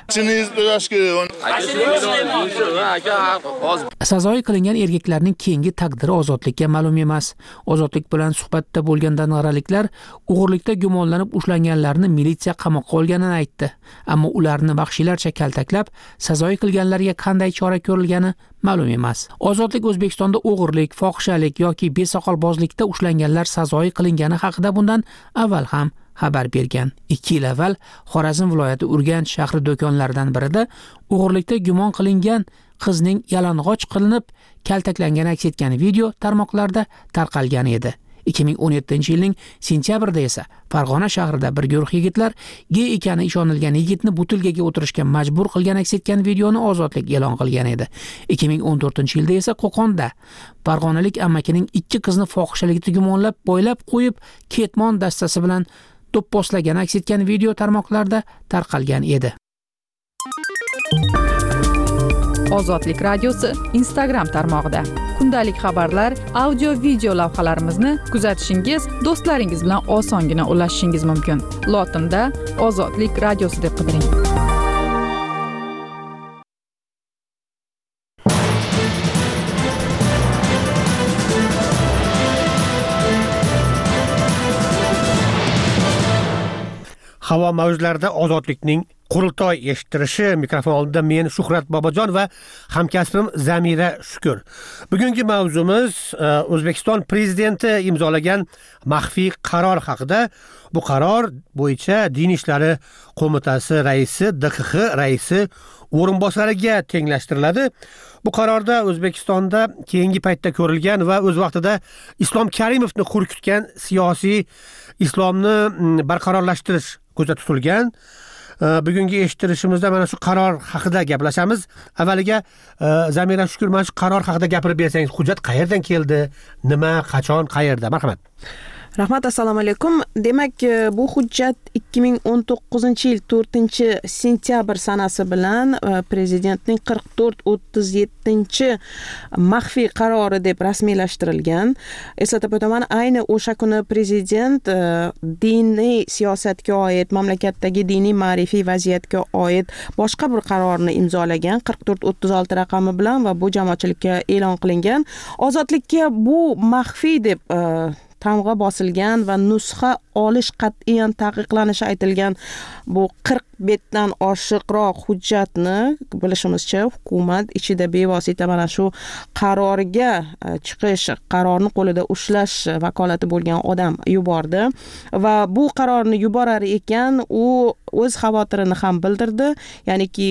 Sazoyi qilingan erkaklarning keyingi taqdiri Ozodlikka ma'lum emas. Ozodlik bilan suhbatda bo'lgan dang'araliklar o'g'irlikda gumonlanib ushlanganlarni militsiya qamoqqa olganini aytdi. Ammo ularni vahshiylarcha kaltaklab, sazoyi qilganlarga qanday chora ko'rilgani ma'lum emas. Ozodlik O'zbekistonda o'g'irlik, fohishalik yoki besoqolbozlikda ushlanganlar sazoyi qilingani haqida bundan avval ham xabar bergan. 2 yil avval Xorazm viloyati Urganch shahri do'konlaridan birida o'g'irlikda gumon qilingan qizning yalang'och qilinib kaltaklangani aks etgan video tarmoqlarda tarqalgan edi. 2017-yilning sentyabrida esa Farg'ona shahrida bir guruh yigitlar gey ekani ishonilgan yigitni butilkaga o'tirishga majbur qilgan aks etgan videoni Ozodlik e'lon qilgan edi. 2014-yilda esa Qo'qonda farg'onalik amakining 2 qizni fohishalikda gumonlab boylab qo'yib ketmon dastasi bilan do'pposlagan aks etgan video tarmoqlarda tarqalgan edi. Ozodlik radiosi Instagram tarmog'ida. Kundalik xabarlar, audio video lavhalarimizni kuzatishingiz, do'stlaringiz bilan osongina ulashishingiz mumkin. Lotinda Ozodlik radiosi deb qidiring. Havo mavjlarida ozodlikning qurultoy eshittirishi. Mikrofon oldida men Shuhrat Bobojon va hamkasbim Zamira Shukur. Bugungi mavzumiz O'zbekiston prezidenti imzolagan maxfiy qaror haqida. Bu qaror bo'yicha Din ishlari qo'mitasi raisi, DXX raisi o'rinbosariga tenglashtiriladi. Bu qarorda O'zbekistonda keyingi paytda ko'rilgan va o'z vaqtida Islom Karimovni qo'rqitgan siyosiy islomni barqarorlashtirish ko'zda tutilgan. Bugungi eshittirishimizda mana shu qaror haqida gaplashamiz. Avvaliga Zamira Shukur, mana shu qaror haqida gapirib bersangiz, hujjat qayerdan keldi, nima, qachon, qayerda? Marhamat. Rahmat, assalomu alaykum. Demak, bu hujjat 2019-yil 4-sentyabr sanasi bilan prezidentning 44-37 maxfiy qarori deb rasmiylashtirilgan. Eslatib o'taman, ayni o'sha kuni prezident diniy siyosatga oid, mamlakatdagi diniy ma'rifiy vaziyatga oid boshqa bir qarorni imzolagan 4436 raqami bilan va bu jamoatchilikka e'lon qilingan. Ozodlikka bu maxfiy deb tamg'a bosilgan va nusxa olish qat'iyan taqiqlanishi aytilgan bu 40 betdan oshiqroq hujjatni bilishimizcha hukumat ichida bevosita mana shu qarorga chiqish, qarorni qo'lida ushlash vakolati bo'lgan odam yubordi va bu qarorni yuborar ekan u o'z xavotirini ham bildirdi. Ya'niki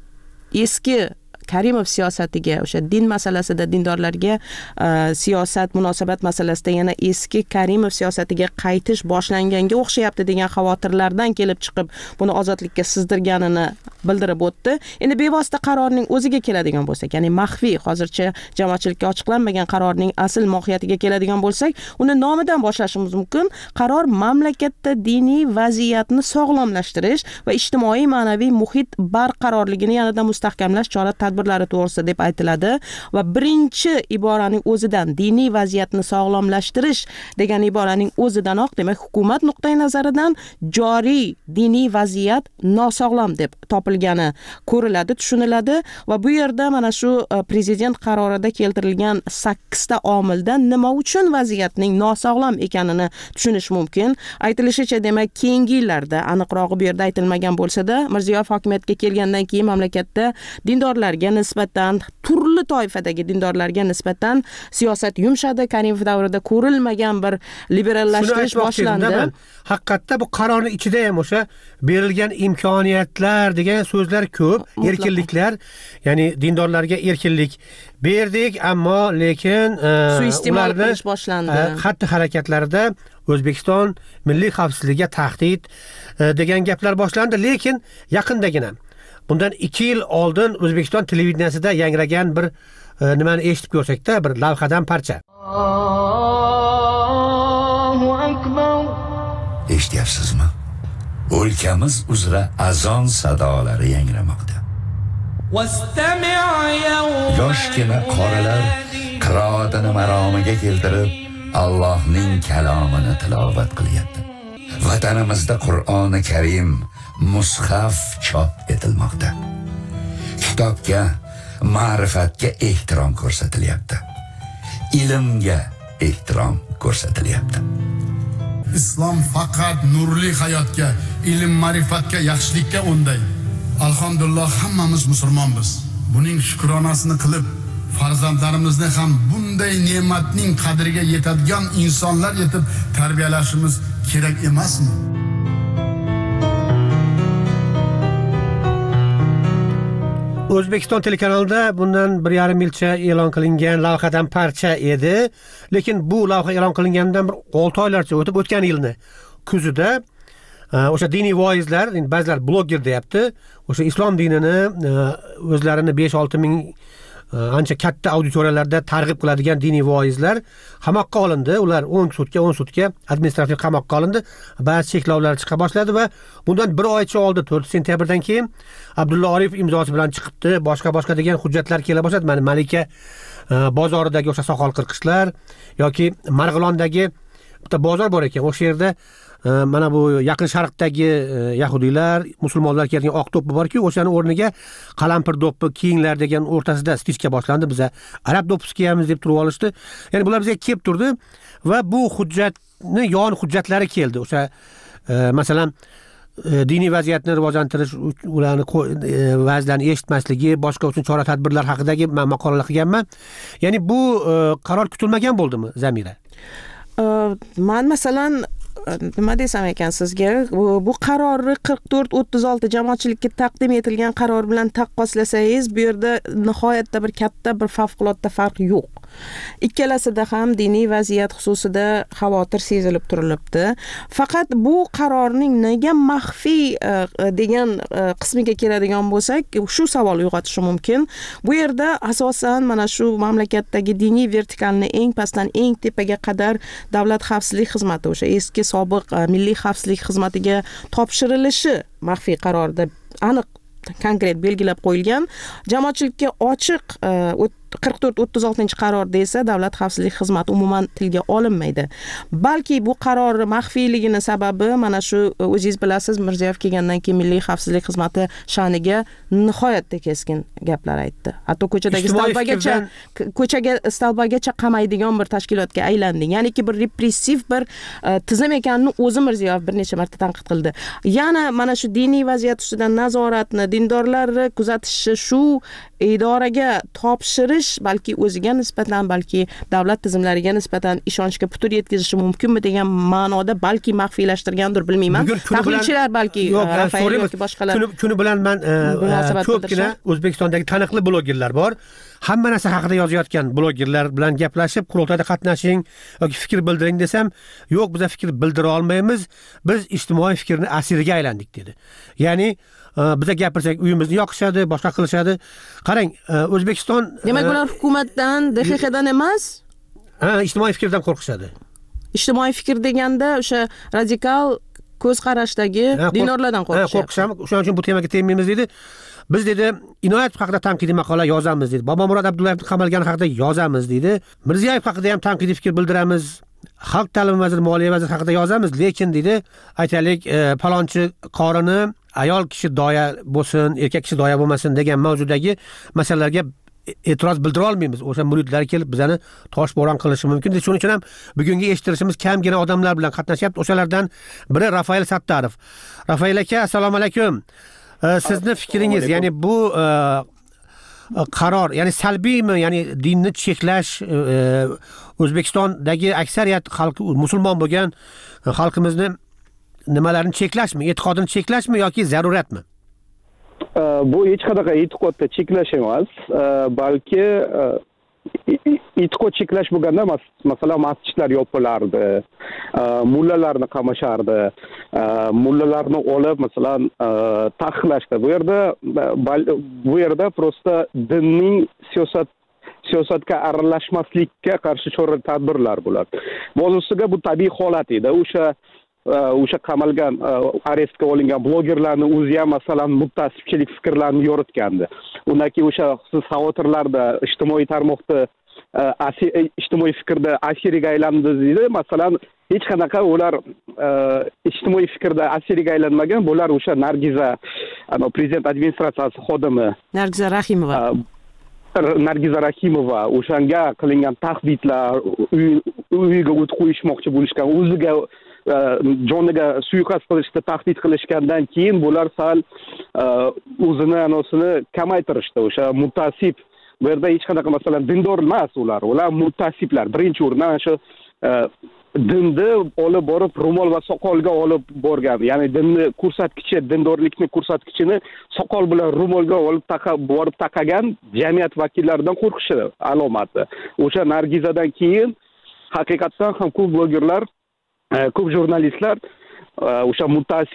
eski Karimov siyosatiga, o'sha din masalasida, dindorlarga siyosat munosabat masalasida yana eski Karimov siyosatiga qaytish boshlanganga o'xshayapti degan xavotirlardan kelib chiqib buni ozodlikka sizdirganini bildirib o'tdi. Endi bevosita qarorning o'ziga keladigan bo'lsak, ya'ni maxfiy, hozircha jamoatchilikka ochiqlanmagan qarorning asl mohiyatiga keladigan bo'lsak, uni nomidan boshlashimiz mumkin. Qaror mamlakatda diniy vaziyatni sog'lomlashtirish va ijtimoiy ma'naviy muhit barqarorligini yanada mustahkamlash chora-tadbirlari to'g'risida deb aytiladi va birinchi iboraning o'zidan diniy vaziyatni sog'lomlashtirish degan iboraning o'zidanoq, demak, hukumat nuqtai nazaridan joriy diniy vaziyat nosog'lom deb topilgani ko'riladi, tushuniladi va bu yerda mana shu prezident qarorida keltirilgan 8 ta omildan nima uchun vaziyatning nosog'lom ekanini tushunish mumkin. Aytilishicha, demak, keyingi yillarda, aniqrog'i bu yerda aytilmagan bo'lsa-da, Mirziyoyev hokimiyatga kelgandan keyin mamlakatda dindorlarga nisbatan, turli toifadagi dindorlarga nisbatan siyosat yumshadi. Karimov davrida ko'rilmagan bir liberallashtirish boshlandi. Haqiqatda bu qarorning ichida ham o'sha berilgan imkoniyatlar degan so'zlar ko'p, erkinliklar, ya'ni dindorlarga erkinlik berdik, ammo lekin suiiste'mol qilish boshlandi. Xatti-harakatlarda O'zbekiston milliy xavfsizligiga tahdid degan gaplar boshlandi, lekin yaqindagina bundan 2 yil oldin O'zbekiston televideniyasida yangragan bir nimani eshitib ko'rsakda, bir lavhadan parcha. Eshityapsizmi? O'lkamiz uzra azon sadolari yangramoqda. Yoshgina qorilar qiroatini maromiga keltirib Allohning kalomini tilovat qilyapti. Vatanimizda Qur'oni Karim mushaf chop etilmoqda. Kitobga, ma'rifatga ehtirom ko'rsatilyapti. Ilmga ehtirom ko'rsatilyapti. Islom faqat nurli hayotga, ilm, ma'rifatga, yaxshilikka undaydi. Alhamdulillah, hammamiz musulmonmiz. Buning shukronasini qilib, farzandlarimizni ham bunday ne'matning qadriga yetadigan insonlar etib tarbiyalashimiz kerak emasmi? O'zbekiston telekanalida bundan 1,5 yilcha e'lon qilingan lavhadan parcha edi, lekin bu lavha e'lon qilingandan bir 6 oylarcha o'tib, o'tgan yilni kuzida o'sha diniy voizlar, ba'zilar blogger deyapti, o'sha islom dinini o'zlarini 5-6 ming ancha katta auditoriyalarda targ'ib qiladigan diniy voizlar qamoqqa olindi. Ular 10 sutka administrativ qamoqqa olindi. Ba'zi cheklovlar chiqa boshladi va bundan bir oycha oldin 4 sentyabrdan keyin Abdulla Orif imzosi bilan chiqibdi. Boshqa degan hujjatlar kela boshladi. Mana Malika bozoridagi o'sha soqol qirqishlar yoki Marg'ilondagi bitta bozor bor ekan. O'sha yerda mana bu yaqin sharqdagi yahudiylar, musulmonlar kelgan oq to'pi borki, o'shani o'rniga qalampir do'ppi kiyinglar degan o'rtasida stivka boshlandi. Biza arab do'ppisi kiyamiz deb turib olishdi. Ya'ni bular bizga kelib turdi va bu hujjatni yon hujjatlari keldi. O'sha masalan diniy vaziyatni rivojlantirish, ularni va'zlarni eshitmasligi, boshqa uchun chora-tadbirlar haqidagi maqolalar qilganman. Ya'ni bu qaror kutilmagan bo'ldimi, Zamira? Men masalan nima desam ekan sizga, bu qarorni 44-36 jamoatchilikka taqdim etilgan qaror bilan taqqoslasangiz, bu yerda nihoyatda bir katta bir favqulodda farq yo'q. Ikkalasida ham diniy vaziyat xususida xavotir sezilib turilibdi. Faqat bu qarorning nega maxfiy degan qismiga keladigan bo'lsak, shu savol uyg'otishi mumkin. Bu yerda asosan mana shu mamlakatdagi diniy vertikalni eng pastdan eng tepaga qadar davlat xavfsizlik xizmati, o'sha eski sobiq milliy xavfsizlik xizmatiga topshirilishi maxfiy qarorda aniq konkret belgilab qo'yilgan. Jamoatchilikka ochiq 44-36 qarorda esa davlat xavfsizlik xizmati umuman tilga olinmaydi. Balki bu qaror maxfiyligini sababi mana shu o'zingiz bilasiz, Mirziyoyev kelgandan keyin milliy xavfsizlik xizmati sha'niga nihoyatda keskin gaplar aytdi. Hatto ko'chaga stalbagacha qamaydigan bir tashkilotga aylandi. Ya'niki bir repressiv bir tizim ekanini o'zi Mirziyoyev bir necha marta tanqid qildi. Yana mana shu diniy vaziyat ustidan nazoratni, dindorlarni kuzatishi shu idoraga topshirish balki o'ziga nisbatan, balki davlat tizimlariga nisbatan ishonchga putur yetkazishi mumkinmi degan ma'noda balki maxfiylashtirgandir, bilmayman. Tahlilchilar balki Rafael yoki boshqalar kuni bilan men ko'pgina O'zbekistondagi taniqli blogerlar bor. Hamma narsa haqida yozayotgan blogerlar bilan gaplashib, qurultoyda qatnashing yoki fikr bildiring desam, yo'q, biz fikr bildira olmaymiz. Biz ijtimoiy fikrni asiriga aylandik dedi. Ya'ni biza gapirsak uyimizni yoqishadi, boshqa qilishadi. Qarang, O'zbekiston demak ular hukumatdan, DXXdan emas, ijtimoiy fikrdan qo'rqishadi. Ijtimoiy fikr deganda o'sha radikal ko'z qarashdagi dinorlardan qo'rqishamiz. Shuning uchun bu temaga tegmaymiz dedi. Biz dedi, Inoyatov haqida tanqidiy maqola yozamiz dedi. Bobomurod Abdullayevning qamalgani haqida yozamiz dedi. Mirziyoyev haqida ham tanqidiy fikr bildiramiz. Xalq ta'limi vaziri, moliya vaziri haqida yozamiz, lekin dedi, aytaylik, palonchi qorini ayol kishi doya bo'lsin, erkak kishi doya bo'lmasin degan mavzudagi masalalarga e'tiroz bildira olmaymiz. O'sha muridlar kelib bizani toshbo'ron qilishi mumkin. Shuning uchun ham bugungi eshittirishimiz kamgina odamlar bilan qatnashyapti. O'shalardan biri Rafael Sattarov. Rafael aka, assalomu alaykum. Sizni fikringiz, ya'ni bu qaror, ya'ni salbiymi, ya'ni dinni cheklash, O'zbekistondagi aksariyat xalq musulmon bo'lgan xalqimizni nimalarini cheklashmi, e'tiqodini cheklashmi yoki zaruratmi? Bu hech qanaqa e'tiqodni cheklash emas, balki e'tiqod cheklash bo'lganda masalan masjidlar yopilardi, mullalarni qamashardi, mullalarni olib masalan taqiqlashdi. Bu yerda prosta dinning siyosatga aralashmaslikka qarshi chora-tadbirlar bo'ladi. Ba'zisiga bu tabiiy holat edi. O'sha qamalgan, arestga olingan blogerlarni o'zi ham masalan mutaassibchilik fikrlarini yoritgandi. Undan keyin o'sha xavotirlarda ijtimoiy tarmoqda ijtimoiy fikrda asiriga aylandi deydi. Masalan, hech qanaqa ular ijtimoiy fikrda asiriga aylanmagan. Bular o'sha Nargiza, prezident administratsiyasi xodimi Nargiza Rahimova o'shanga qilingan tahdidlar, uyiga o't qo'yishmoqchi bo'lishgan, o'ziga joniga suiqasd qilishda tahdid qilishgandan keyin bular sal o'zini anosini kamaytirishdi. O'sha mutaassib, bu yerda hech qanaqa masalan dindor emas ular mutaassiblar. Birinchi o'rindan shu dinni olib borib ro'mol va soqolga olib borgan. Ya'ni dinni ko'rsatkichi, dindorlikni ko'rsatkichini soqol bilan ro'molga olib borib taqagan jamiyat vakillaridan qo'rqishi alomati. O'sha Nargizadan keyin haqiqatdan ham ko'p blogerlar, ko'p jurnalistlar o'sha mutaassib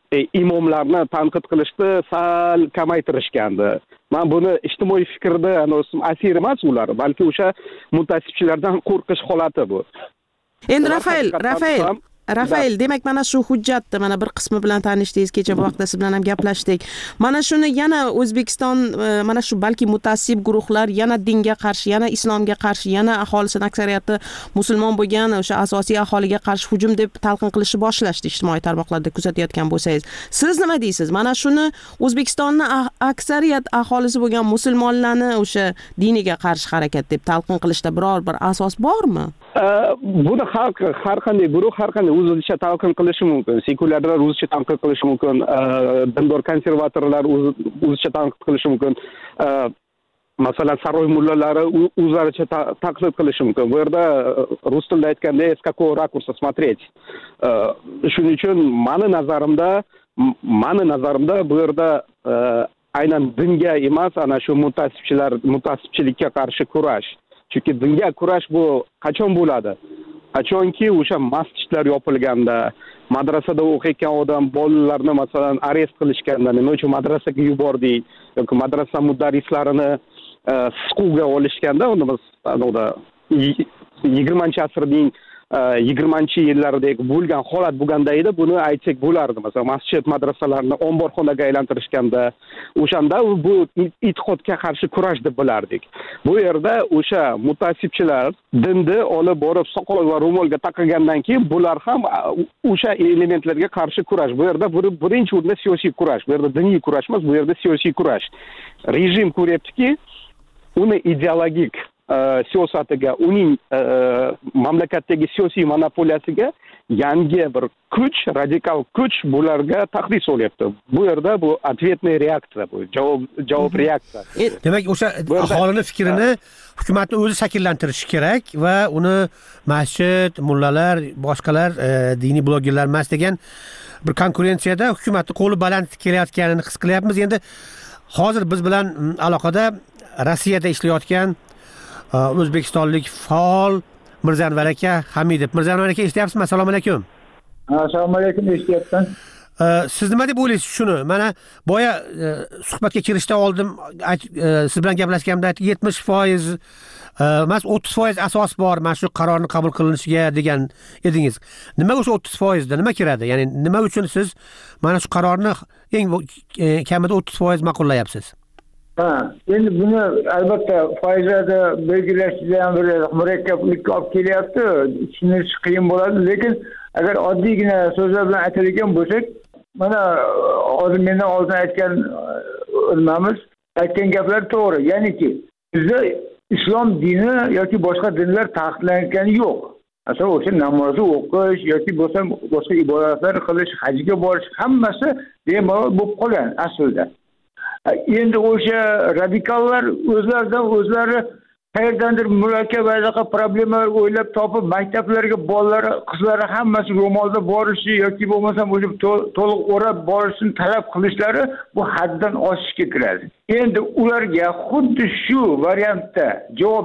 imomlarni tanqid qilishni sal kamaytirishgandi. Men buni ijtimoiy fikrda asir emas ular, balki o'sha mutassibchilardan qo'rqish holati bu. Endi Rafael, demak mana shu hujjatni mana bir qismi bilan tanishdingiz, kecha bu vaqtda siz bilan ham gaplashdik. Mana shuni yana O'zbekiston mana shu balki mutassib guruhlar yana dinga qarshi, yana islomga qarshi, yana aholisining aksariyati musulmon bo'lgan o'sha asosiy aholiga qarshi hujum deb talqin qilishni boshlashdi ijtimoiy tarmoqlarda kuzatayotgan bo'lsangiz. Siz nima deysiz? Mana shuni O'zbekistonning aksariyat aholisi bo'lgan musulmonlarni o'sha diniga qarshi harakat deb talqin qilishda biror bir asos bormi? Buni har qanday guruh har qanday o'zicha talqin qilishi mumkin. Sekulyarlar o'zicha tanqid qilishi mumkin. Dindor konservatorlar o'zicha tanqid qilishi mumkin. Masalan, saroy mullalari o'zlaricha tanqid qilishi mumkin. Bu yerda rus tilida aytganda с какого ракурса смотреть. Shuning uchun mani nazarimda bu yerda aynan dinga emas, ana shu mutassibchilikka qarshi kurash. Chunki dinga kurash bu qachon bo'ladi? Qachonki o'sha masjidlar yopilganda, madrasada o'qiyotgan odam bolalarni masalan arest qilishganda, nima uchun madrasaga yubordik yoki madrasa mudarrislarini siquvga olishganda, unda biz 20-asrning 20-yillaridagi bo'lgan holat bo'lganda edi, buni aytsak bo'lardi. Masalan, masjid madrasalarni omborxonaga aylantirishganda, o'shanda bu e'tiqodga qarshi kurash deb bilardik. Bu yerda o'sha mutassibchilar dinni olib borib soqol va ro'molga taqagandan keyin bular ham o'sha elementlarga qarshi kurash. Bu yerda birinchi o'rinda siyosiy kurash. Bu yerda diniy kurash emas, bu yerda siyosiy kurash. Rejim ko'ryaptiki, uni ideologik siyosatiga, uning mamlakatdagi siyosiy monopoliyasiga yangi bir kuch, radikal kuch bularga tahdid solyapti. Bu yerda bu ответная reaksiya, bu javob reaksiyasi. Demak, o'sha aholini fikrini hukumatni o'zi shakllantirishi kerak va uni masjid, mullalar, boshqalar diniy blogerlar emas degan bir konkurensiyada hukumatning qo'li baland kelayotganini his qilyapmiz. Endi hozir biz bilan aloqada Rossiyada ishlayotgan o'zbekistonlik faol Mirzanvar aka Hamidov. Mirzanvar aka, eshityapsizmi? Assalomu alaykum. Assalomu alaykum, eshityapman. Siz nima deb o'ylaysiz shuni? Mana boya suhbatga kirishdan oldin siz bilan gaplashganimda 70% emas 30% asos bor mana shu qarorni qabul qilinishiga degan edingiz. Nima o'sha 30% da nima kiradi? Ya'ni nima uchun siz mana shu qarorni eng kamida 30% ma'qullayapsiz? Endi buni albatta foizlarda belgilashdan bir murakkablikka olib kelyapti, tushunish qiyin bo'ladi, lekin agar oddiygina so'zlar bilan aytadigan bo'lsak, mana hozir mendan oldin aytgan aytgan gaplar to'g'ri. Ya'niki bizda islom dini yoki boshqa dinlar taqiqlangani yo'q. Aslida o'sha namozni o'qish yoki bo'lsa boshqa ibodatlar qilish, hajga borish hammasi bemalol bo'lib qolgan aslida. Endi o'sha radikallar o'zlari qayerdandir murakkab anaqa problemalar o'ylab topib maktablarga bolalari, qizlari hammasi ro'molda borishi yoki bo'lmasa o'sha to'liq o'rab borishini talab qilishlari bu haddan oshishga kiradi. Endi ularga xuddi shu variantda javob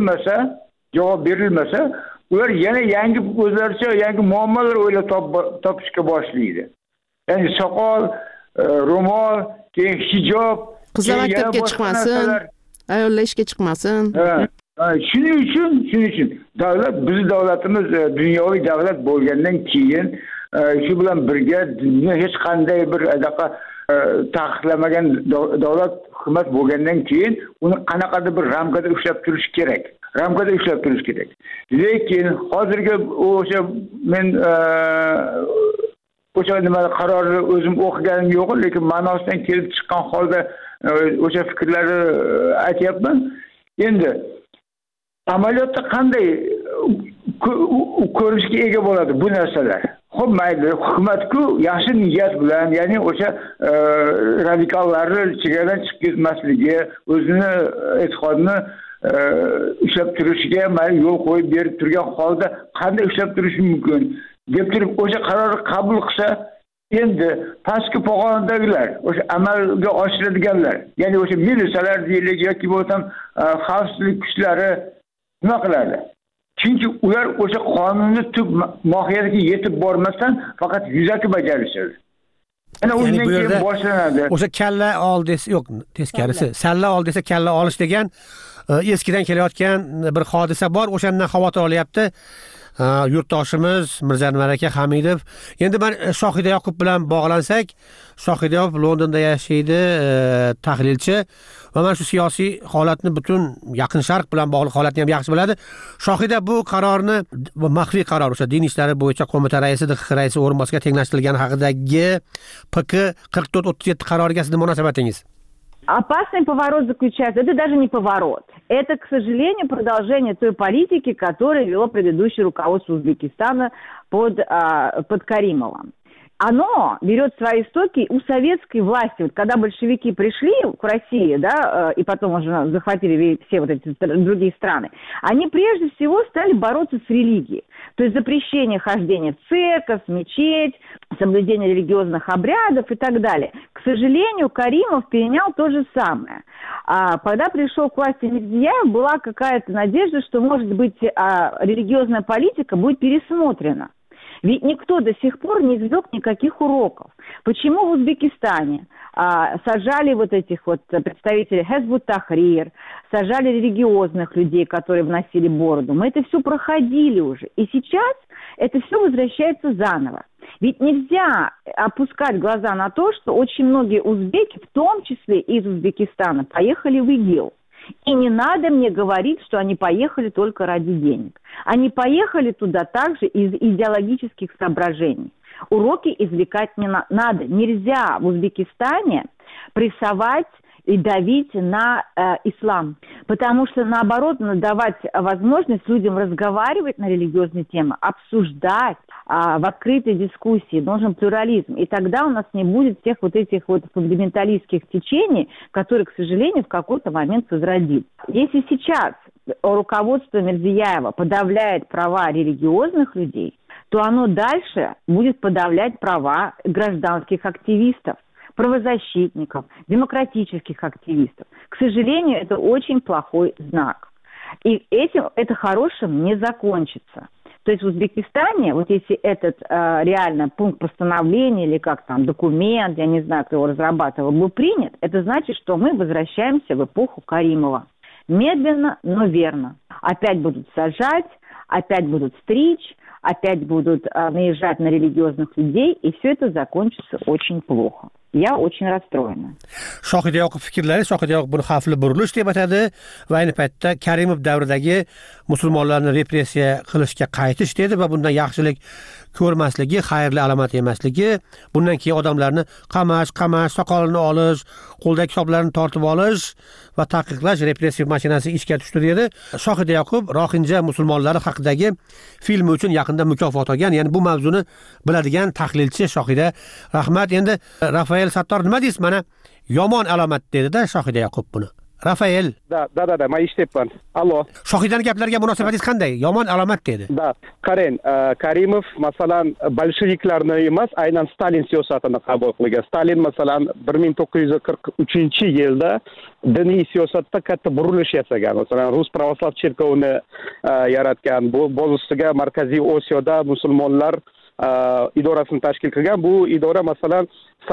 berilmasa, ular yana yangi o'zlaricha yangi muammolar o'ylab topishga boshlaydi. Ya'ni soqol, ro'mol, keyin hijob, qizlar maktabga chiqmasin, ayollar ishga chiqmasin. Shuning uchun biz davlatimiz dunyoviy davlat bo'lgandan keyin shu bilan birga dinni hech qanday bir anaqa taqiqlamagan davlat hukumat bo'lgandan keyin uni qanaqadir bir ramkada ushlab turish kerak. Lekin hozirgi o'sha men o'sha nima qarorni o'zim o'qiganim yo'q, lekin ma'nosidan kelib chiqqan holda o'sha fikrlarni aytyapman. Endi amaliyotda qanday ko'rinishga ega bo'ladi bu narsalar? Xo'p, mayli, hukumat-ku yaxshi niyat bilan, ya'ni o'sha radikallarni chegaradan chiqib ketmasligi, o'zini e'tiqodini ushlab turishiga yo'l qo'yib berib turgan holda qanday ushlab turishi mumkin deb turib o'sha qarorni qabul qilsa, endi pastki pog'onadagilar, o'sha amalga oshiradiganlar, ya'ni o'sha militsiyalar deylik yoki bo'lsam xavfsizlik kuchlari nima qiladi? Chunki ular o'sha qonunni tub mohiyatiga yetib bormasdan faqat yuzaki bajarishadi. Ana Ya'ni undan bu keyin yerda boshlanadi. o'sha kalla ol desa yo'q, teskarisi. Salla ol desa kalla olish degan eskidan kelayotgan bir hodisa bor. O'shandan xavotir olyapti. Yurtdoshimiz Mirzanvar aka Hamidov. Endi men Shohida Yoqub bilan bog'lansak, Shohida Yoqub Londonda yashaydi, tahlilchi va mana shu siyosiy holatni butun Yaqin Sharq bilan bog'liq holatni ham yaxshi biladi. Shohida, bu qarorni, maxfiy qaror, o'sha din ishlari bo'yicha qo'mita raisi, DXX raisi o'rinbosariga tenglashtirilgani haqidagi PK 4437 qaroriga sizning munosabatingiz? Опасный поворот заключается, это даже не поворот. Это, к сожалению, продолжение той политики, которую вело предыдущее руководство Узбекистана под Каримовым. Оно берет свои истоки у советской власти. Вот когда большевики пришли к России, да, и потом уже захватили все вот эти другие страны, они прежде всего стали бороться с религией. То есть запрещение хождения в церковь, в мечеть, соблюдение религиозных обрядов и так далее. К сожалению, Каримов перенял то же самое. Когда пришел к власти Мирзияев, была какая-то надежда, что, может быть, религиозная политика будет пересмотрена. Ведь никто до сих пор не извлек никаких уроков. Почему в Узбекистане сажали вот этих вот представителей Хезбут-Тахрир, сажали религиозных людей, которые вносили бороду? Мы это все проходили уже. И сейчас это все возвращается заново. Ведь нельзя опускать глаза на то, что очень многие узбеки, в том числе из Узбекистана, поехали в ИГИЛ. И не надо мне говорить, что они поехали только ради денег. Они поехали туда также из идеологических соображений. Уроки извлекать не надо. Нельзя в Узбекистане прессовать и давить на ислам. Потому что, наоборот, надо давать возможность людям разговаривать на религиозные темы, обсуждать в открытой дискуссии. Нужен плюрализм. И тогда у нас не будет всех вот этих вот фундаменталистских течений, которые, к сожалению, в какой-то момент возродились. Если сейчас руководство Мирзияева подавляет права религиозных людей, то оно дальше будет подавлять права гражданских активистов, правозащитников, демократических активистов. К сожалению, это очень плохой знак. И этим это хорошим не закончится. То есть в Узбекистане, вот если этот реально пункт постановления или как там документ, я не знаю, кто его разрабатывал, был принят, это значит, что мы возвращаемся в эпоху Каримова. Медленно, но верно. Опять будут сажать, опять будут стричь, опять будут наезжать на религиозных людей, и все это закончится очень плохо. Я очень расстроена. Shohida Yoqub fikrlari, Shohida Yoqub buni xavfli burilish deb atadi va ayni paytda Karimov davridagi musulmonlarni repressiya qilishga qaytish dedi va bundan yaxshilik ko'rmasligi, xayrli alomat emasligi, bundan keyin odamlarni qamash, soqolini olish, qo'ldagi kitoblarni tortib olish va taqiqlash repressiv mashinasi ishga tushdi dedi. Shohida Yoqub Rohinja musulmonlari haqidagi filmi uchun yaqinda mukofot olgan, ya'ni bu mavzuni biladigan tahlilchi Shohida. Rahmat. Endi Rafael Sattor nima deysiz? Mana yomon alomat dedi-da Shohida Yoqub buni. Rafael. Da, men eshitibman. Allo. Shohidaning gaplariga munosabatingiz qanday? Yomon alomat dedi. Da, qarang, Karimov masalan bolsheviklarni emas, aynan Stalin siyosatini qabul qilgan. Stalin masalan 1943-yilda diniy siyosatda katta burilish yasagan. Masalan, Rus pravoslav cherkovini yaratgan. Bu bo'z ustiga Markaziy Osiyoda musulmonlar idorasini tashkil qilgan. Bu idora masalan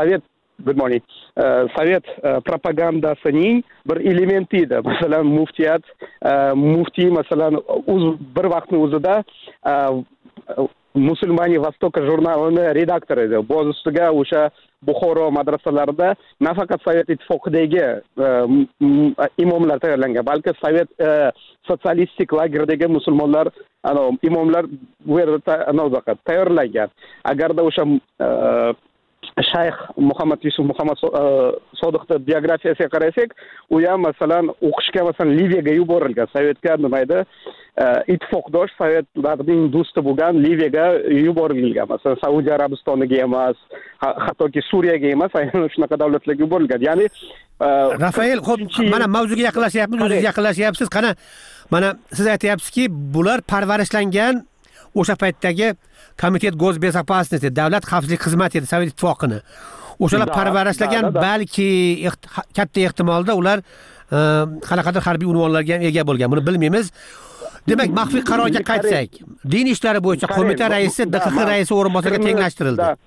Sovet propagandasining bir elementi edi. Masalan, muftiy masalan bir vaqtning o'zida Musulmani Vostoka jurnalini redaktor edi. Boz ustiga o'sha Buxoro madrasalarida nafaqat Sovet ittifoqidagi imomlar tayyorlangan, balki Sovet sotsialistik lagerdagi musulmonlar, imomlar bu yerda tayyorlangan. Agarda o'sha Shayx Yusuf Muhammad Sodiqning biografiyasiga qarasak, u ham masalan o'qishga masalan Liviyaga yuborilgan. Sovetga nima edi? Ittifoqdosh Sovetlarning do'sti bo'lgan Liviyaga yuborilgan. Masalan, Saudiya Arabistoniga emas, hattoki Suriyaga emas, aynan shunaqa davlatlarga yuborilgan. Ya'ni Rafael, mana mavzuga yaqinlashyapmiz, o'zingiz yaqinlashyapsiz. Qana, mana siz aytyapsizki, bular parvarishlangan o'sha paytdagi Komitet Gosbezopasности, davlat xavfsizlik xizmati edi Sovet ittifoqini. O'shalar parvarishlagan, balki katta ehtimolda ular qanaqadir harbiy unvonlarga ham ega bo'lgan. Buni bilmaymiz. Demak, maxfiy qarorga qaytsak, din ishlari bo'yicha qo'mita raisi, DXX raisi o'rinbosariga tenglashtirildi.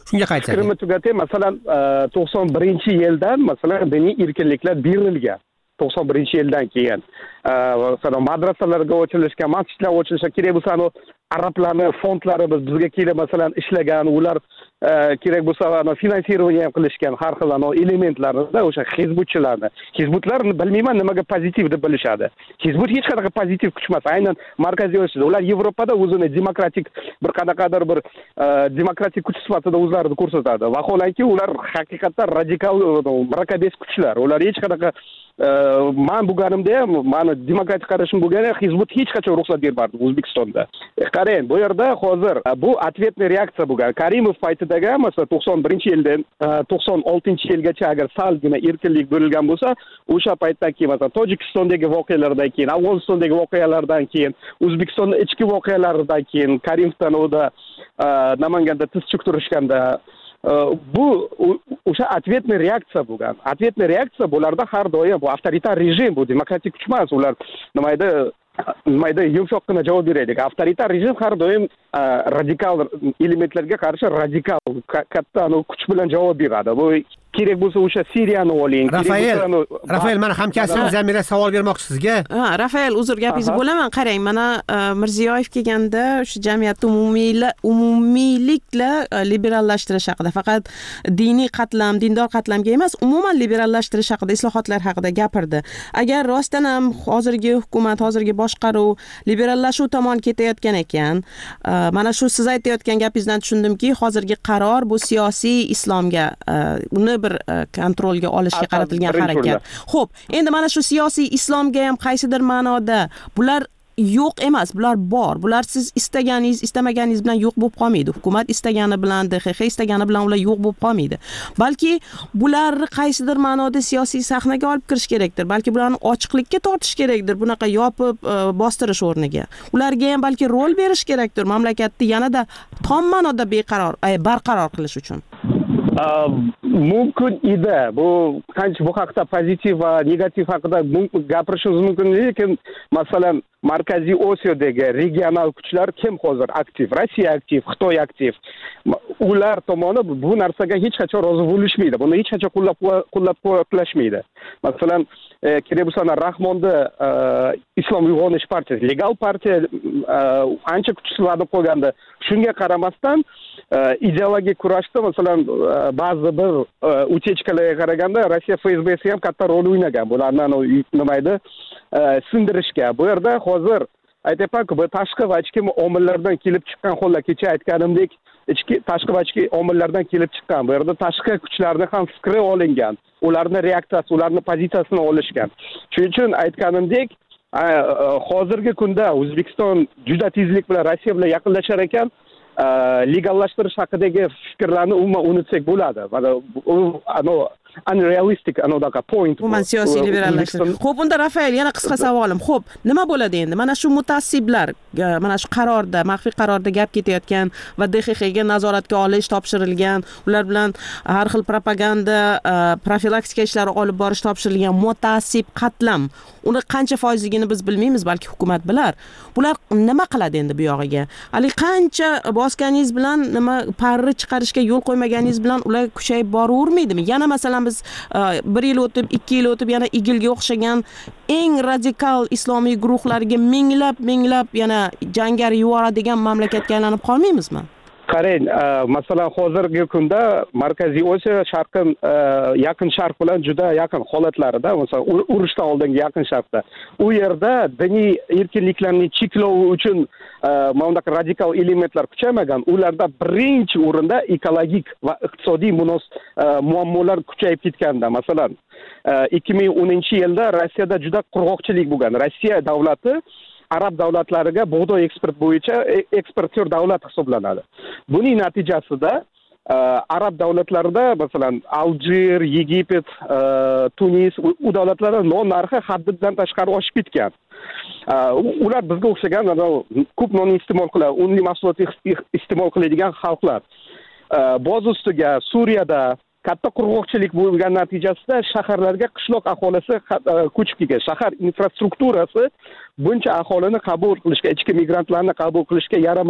Shunga qaytsak. Fikrimni tugatay, masalan 91-yildan masalan diniy erkinliklar berilgan. 91-yildan keyin masalan madrasalarga ochilishgan, masjidlar ochilishgan, kerak bo'lsa arablarni fondlari bizga kelib masalan ishlagan, ular kerak bo'lsa finansирование ham qilishgan har xil elementlarida o'sha hizbutlarni bilmayman nimaga pozitiv deb bilishadi. Hizbut hech qanaqa pozitiv kuch emas, aynan markaziy Osiyoda. Ular Yevropada o'zini demokratik bir qanaqadir bir demokratik kuch sifatida o'zlarini ko'rsatadi. Vaholanki ular haqiqatdan radikal murakkabes kuchlar. Ular hech qanaqa men bo'lganimda ham, meni demokratik qarashim bo'lganda hizbut hech qachon ruxsat bermadi O'zbekistonda. Qarang, bu yerda hozir bu ответный reaksiya bo'lgan. Karimov paytidagi, masalan 91-yildan 96-yilgacha agar salgina erkinlik berilgan bo'lsa, o'sha paytdan keyin masalan Tojikistondagi voqealardan keyin, Afg'onistondagi voqealardan keyin, O'zbekistonning ichki voqealaridan keyin, Karimovdan Namanganda tiz cho'ktirishganda bu o'sha ответный reaksiya bo'lgan. Ответный reaksiya bularda har doim bu avtoritar rejim, bu demokratik kuch emas. Ular nimayda yumshoqqina javob beraylik. Avtoritar rejim har doim radikal elementlarga qarshi radikal katta kuch bilan javob beradi. Bu kerak bo'lsa o'sha Siriyani oling. Rafael, mana hamkasbim Zamira savol bermoqchi sizga. Rafael, uzr gapingizni bo'laman. Qarang, mana Mirziyoyev kelganda o'sha jamiyatni umumiylikla liberallashtirish haqida, faqat diniy qatlam, dindor qatlamga emas, umuman liberallashtirish haqida, islohotlar haqida gapirdi. Agar rostdan ham hozirgi hukumat, hozirgi boshqaruv liberallashuv tomon ketayotgan ekan, mana shu siz aytayotgan gapingizdan tushundimki, hozirgi qaror bu siyosiy islomga uni bir kontrolga olishga qaratilgan harakat. Xo'p, endi mana shu siyosiy islomga ham qaysidir ma'noda bular yo'q emas, bular bor. Bular siz istaganingiz, istamaganingiz bilan yo'q bo'lib qolmaydi. Hukumat istagani bilan, DXX istagani bilan ular yo'q bo'lib qolmaydi. Balki bularni qaysidir ma'noda siyosiy sahnaga olib kirish kerakdir. Balki bularni ochiqlikka tortish kerakdir, bunaqa yopib bostirish o'rniga. Ularga ham balki rol berish kerakdir, mamlakatni yanada tom ma'noda barqaror qilish uchun. Mumkin edi. Bu qancha bu haqda pozitiv va negativ haqida gapirishimiz mumkin, lekin masalan Markaziy Osiyodagi regional kuchlar kim hozir aktiv? Rossiya aktiv, Xitoy aktiv. Ular tomoni bu narsaga hech qachon rozi bo'lishmaydi. Buni hech qachon qo'llab-quvvatlashmaydi. Masalan, kerak bo'lsa Rahmonda Islom uyg'onish partiyasi, legal partiya ancha kuchsizlanib qolganda, shunga qaramasdan ideologik kurashda masalan ba'zi bir utechkalarga qaraganda Rossiya FSBsi ham katta rol o'ynagan. Bularni nimaydi sindirishga. Bu yerda hozir aytayapman-ku, bu tashqi va ichki omillardan kelib chiqqan, xo'lla kecha aytganimdek, tashqi va ichki omillardan kelib chiqqan. Bu yerda tashqi kuchlarni ham fikri olingan, ularni reaksiyasi, ularni pozitsiyasini olishgan. Shuning uchun aytganimdek, hozirgi kunda O'zbekiston juda tezlik bilan Rossiya bilan yaqinlashar ekan, legallashtirish haqidagi fikrlarni umuman unutsak bo'ladi. Mana unrealistic anodaqa point. Umuman siyosiy liberallashtirish. Xo'p, unda Rafael, yana qisqa savolim. Xo'p, nima bo'ladi endi? Mana shu mutassiblar, mana shu qarorda, maxfiy qarorda gap ketayotgan va DXXga nazoratga olish topshirilgan, ular bilan har xil propaganda, profilaktika ishlari olib borish topshirilgan mutassib qatlam. Uni qancha foizligini biz bilmaymiz, balki hukumat bilar. Bular nima qiladi endi bu yog'iga? Hali qancha bosganingiz bilan, nima parri chiqarishga yo'l qo'ymaganingiz bilan ular kuchayib boravermaydimi? Yana masalan biz 1 yil o'tib, 2 yil o'tib yana IGILga o'xshagan eng radikal islomiy guruhlarga minglab yana jangari yuboradigan mamlakatga aylanib qolmaymizmi? Qarang, masalan hozirgi kunda Markaziy Osiyo yaqin sharq bilan juda yaqin holatlarida, masalan urushdan oldingi yaqin sharqda, u yerda diniy erkinliklarni cheklavi uchun mana radikal elementlar kuchaymagan. Ularda birinchi o'rinda ekologik va iqtisodiy muammolar kuchayib ketganda, masalan 2010-yilda Rossiyada juda qurg'oqchilik bo'lgan. Rossiya davlati arab davlatlariga bug'doy eksport bo'yicha eksportyor davlat hisoblanadi. Buning natijasida arab davlatlarida masalan Aljer, Yegipet, Tunis, u davlatlarda non narxi haddidan tashqari oshib ketgan. Ular bizga o'xshagan ko'p non iste'mol qiladi, unli mahsulot iste'mol qiladigan xalqlar. Boz ustiga Suriyada katta qurg'oqchilik bo'lgan natijasida shaharlarga qishloq aholisi ko'chib kelgan. Shahar infrastrukturasi buncha aholini qabul qilishga, ichki migrantlarni qabul qilishga yaramagan.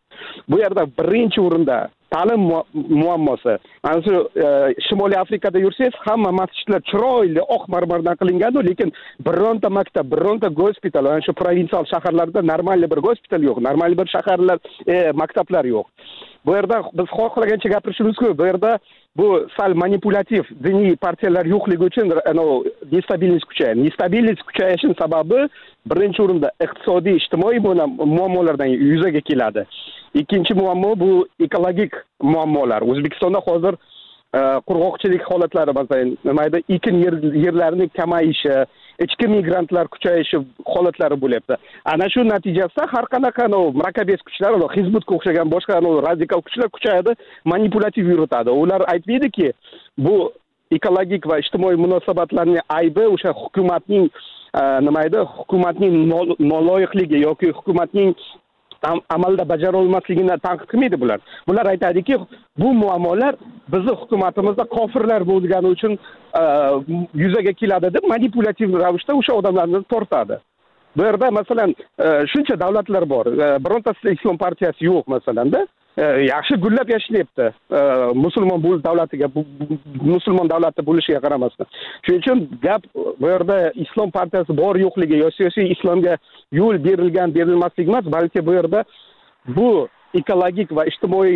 Bu yerda birinchi o'rinda ta'lim muammosi. Mana shu Shimoliy Afrikada yursangiz, hamma masjidlar chiroyli oq marmardan qilingan, lekin bironta maktab, bironta gospital, mana shu provinsial shaharlarda normal bir gospital yo'q, normal bir shaharlar, maktablar yo'q. Bu yerda biz xohlagancha gapirishimiz-ku, bu yerda bu sal manipulyativ diniy partiyalar yo'qligi uchun nestabilность kuchayadi. Nestabilность kuchayishining sababi birinchi o'rinda iqtisodiy, ijtimoiy muammolardan yuzaga keladi. Ikkinchi muammo bu ekologik muammolar. O'zbekistonda hozir qurg'oqchilik holatlari, masalan, nimaydi, ekin yerlarining kamayishi, ichki migrantlar kuchayishi holatlari bo'lyapti. Ana shu natijasida har qanaqa murakkabiyat kuchlar, Hizbutga o'xshagan boshqa radikal kuchlar kuchayadi, manipulyativ yuritadi. Ular aytmaydiki, bu ekologik va ijtimoiy munosabatlarning aybi o'sha hukumatning hukumatning noloyiqligi yoki hukumatning amalda bajara olmasligini tanqid qilmaydi bular. Bular aytadiki, bu muammolar bizning hukumatimizda kofirlar bo'lgani uchun yuzaga keladi deb manipulyativ ravishda o'sha odamlarni tortadi. Bu yerda masalan shuncha davlatlar bor. Birontasida islom partiyasi yo'q masalanda. Yaxshi gullab yashayapti. Musulmon davlatiga, musulmon davlatda bo'lishiga qaramasdan. Shuning uchun gap bu yerda islom partiyasi bor yo'qligi yoki siyosiy islomga yo'l berilmasligi emas, balki bu yerda bu ekologik va ijtimoiy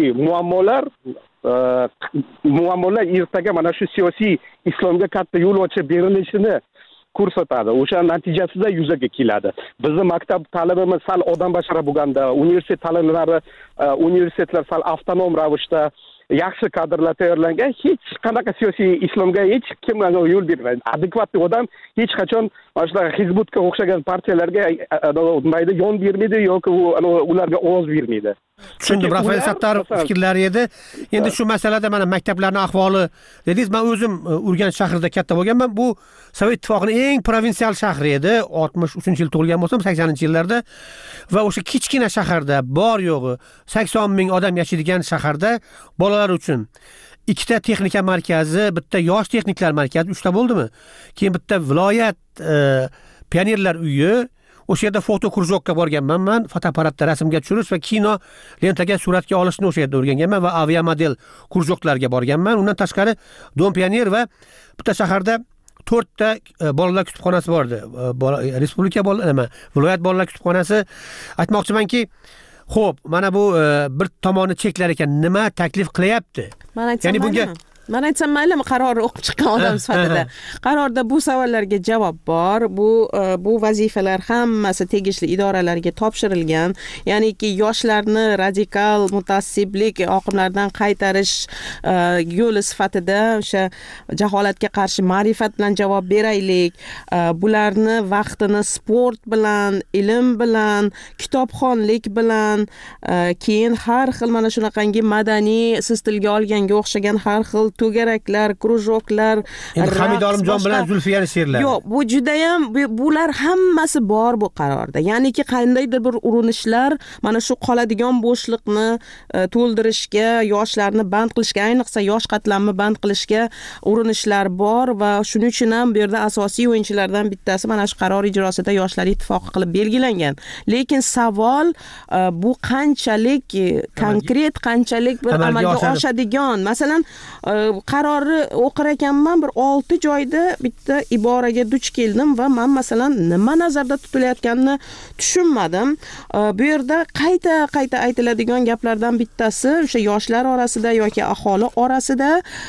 muammolar ertaga mana shu siyosiy islomga katta yo'l ochib berilishini ko'rsatadi. O'sha natijasida yuzaga keladi. Bizning maktab ta'limimiz sal odambashara bo'lganda, universitetlar sal avtonom ravishda yaxshi kadrlar tayyorlangan, hech qanaqa siyosiy islomga hech kim yo'l bermaydi. Adekvatli odam hech qachon mana shu Hizbutga o'xshagan partiyalarga yon bermaydi yoki ularga ovoz bermaydi. Tushundim, Rafael Sattorov fikrlari edi. Endi shu masalada mana maktablarning ahvoli dedingiz, men o'zim Urganch shahrida katta bo'lganman. Bu Sovet ittifoqining eng provinsial shahri edi. 63-yil tug'ilgan bo'lsam, 80-yillarda va o'sha kichkina shaharda bor yo'g'i 80 ming odam yashaydigan shaharda bolalar uchun ikkita texnika markazi, bitta yosh texniklar markazi, 3ta bo'ldimi? Keyin bitta viloyat pionerlar uyi, o'sha yerda foto krujokka borganman men, fotoapparatda rasmga tushirish va kino lentaga suratga olishni o'sha yerda o'rganganman va aviamodel krujoklarga borganman. Undan tashqari Dom pioner va bitta shaharda 4 ta bolalar kutubxonasi bor edi. Respublika viloyat bolalar kutubxonasi. Aytmoqchimanki, xo'p, mana bu bir tomoni cheklar ekan, nima taklif qilyapti? Ya'ni bunga Men aytsam maylimi, qarorni o'qib chiqqan odam sifatida. Qarorda bu savollarga javob bor. Bu vazifalar hammasi tegishli idoralarga topshirilgan. Ya'niki yoshlarni radikal mutaassiblik oqimlaridan qaytarish yo'li sifatida o'sha jaholatga qarshi ma'rifat bilan javob beraylik. Bularni vaqtini sport bilan, ilm bilan, kitobxonlik bilan, keyin har xil mana shunaqangi madaniy siz tilga olganga o'xshagan har xil to'garaklar, krujoklar, Hamid Olimjon bilan Zulfiyani she'rlari. Yo'q, bu juda ham bular hammasi bor bu qarorda. Ya'niki qandaydir bir urinishlar mana shu qoladigan bo'shliqni to'ldirishga, yoshlarni band qilishga, ayniqsa yosh qatlamni band qilishga urinishlar bor va shuning uchun ham bu yerda asosiy o'yinchilardan bittasi mana shu qaror ijrosida yoshlar ittifoqi qilib belgilangan. Lekin savol bu qanchalik konkret, qanchalik bir amalga oshadigan. Masalan, qarorni o'qir ekanman, bir 6 joyda bitta iboraga duch keldim va men masalan nima nazarda tutilayotganini tushunmadim. Bu yerda qayta aytiladigan gaplardan bittasi o'sha yoshlar orasida yoki aholi orasida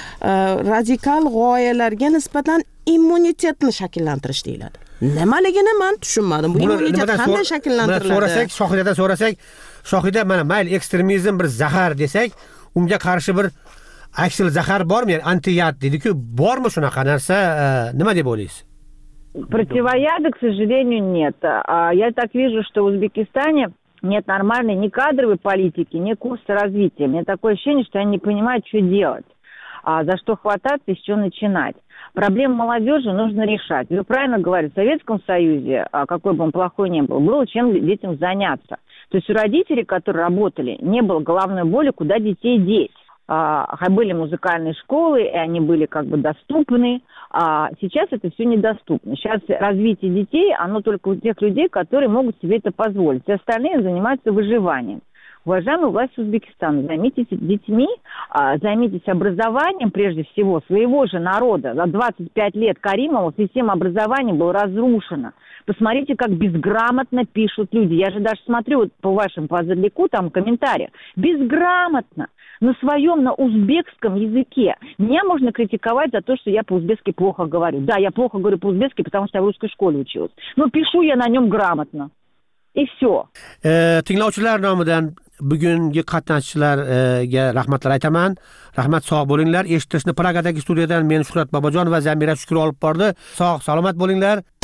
radikal g'oyalarga nisbatan immunitetni shakllantirish deyiladi. Nimaligini men tushunmadim. Bu immunitet qanday shakllantiriladi? Shohidadan so'rasak, Shohida mana mayli ekstremizm bir zahar desak, unga qarshi bir aksil zahar bormi? Antiyad dedi-ku, bormi shunaqa narsa? Nima deb o'ylaysiz? Противояда, к сожалению, нет. Я так вижу, что в Узбекистане нет нормальной ни кадровой политики, ни курса развития. У меня такое ощущение, что они не понимают, что делать, за что хвататься и с чего начинать. Проблему молодежи нужно решать. Вы правильно говорите, в Советском Союзе, какой бы он плохой ни был, было чем детям заняться. То есть у родителей, которые работали, не было головной боли, куда детей деть. Были музыкальные школы, и они были как бы доступны. Сейчас это все недоступно. Сейчас развитие детей, оно только у тех людей, которые могут себе это позволить. Все остальные занимаются выживанием. Уважаемая власть Узбекистана, займитесь детьми, займитесь образованием, прежде всего, своего же народа. За 25 лет Каримова система образования была разрушена. Посмотрите, как безграмотно пишут люди. Я же даже смотрю вот по вашим позадлику, там в комментариях. Безграмотно. На своем, на узбекском языке. Меня можно критиковать за то, что я по-узбекски плохо говорю. Да, я плохо говорю по-узбекски, потому что я в русской школе училась. Но пишу я на нем грамотно. И все. Tinglovchilar nomidan bugungi qatnashchilarga rahmatlar aytaman. Rahmat, sog' bo'linglar. Eshittirishni Pragadagi studiyadan men Shuhrat Bobojon va Zamira Shukur olib bordi. Sog' salomat bo'linglar.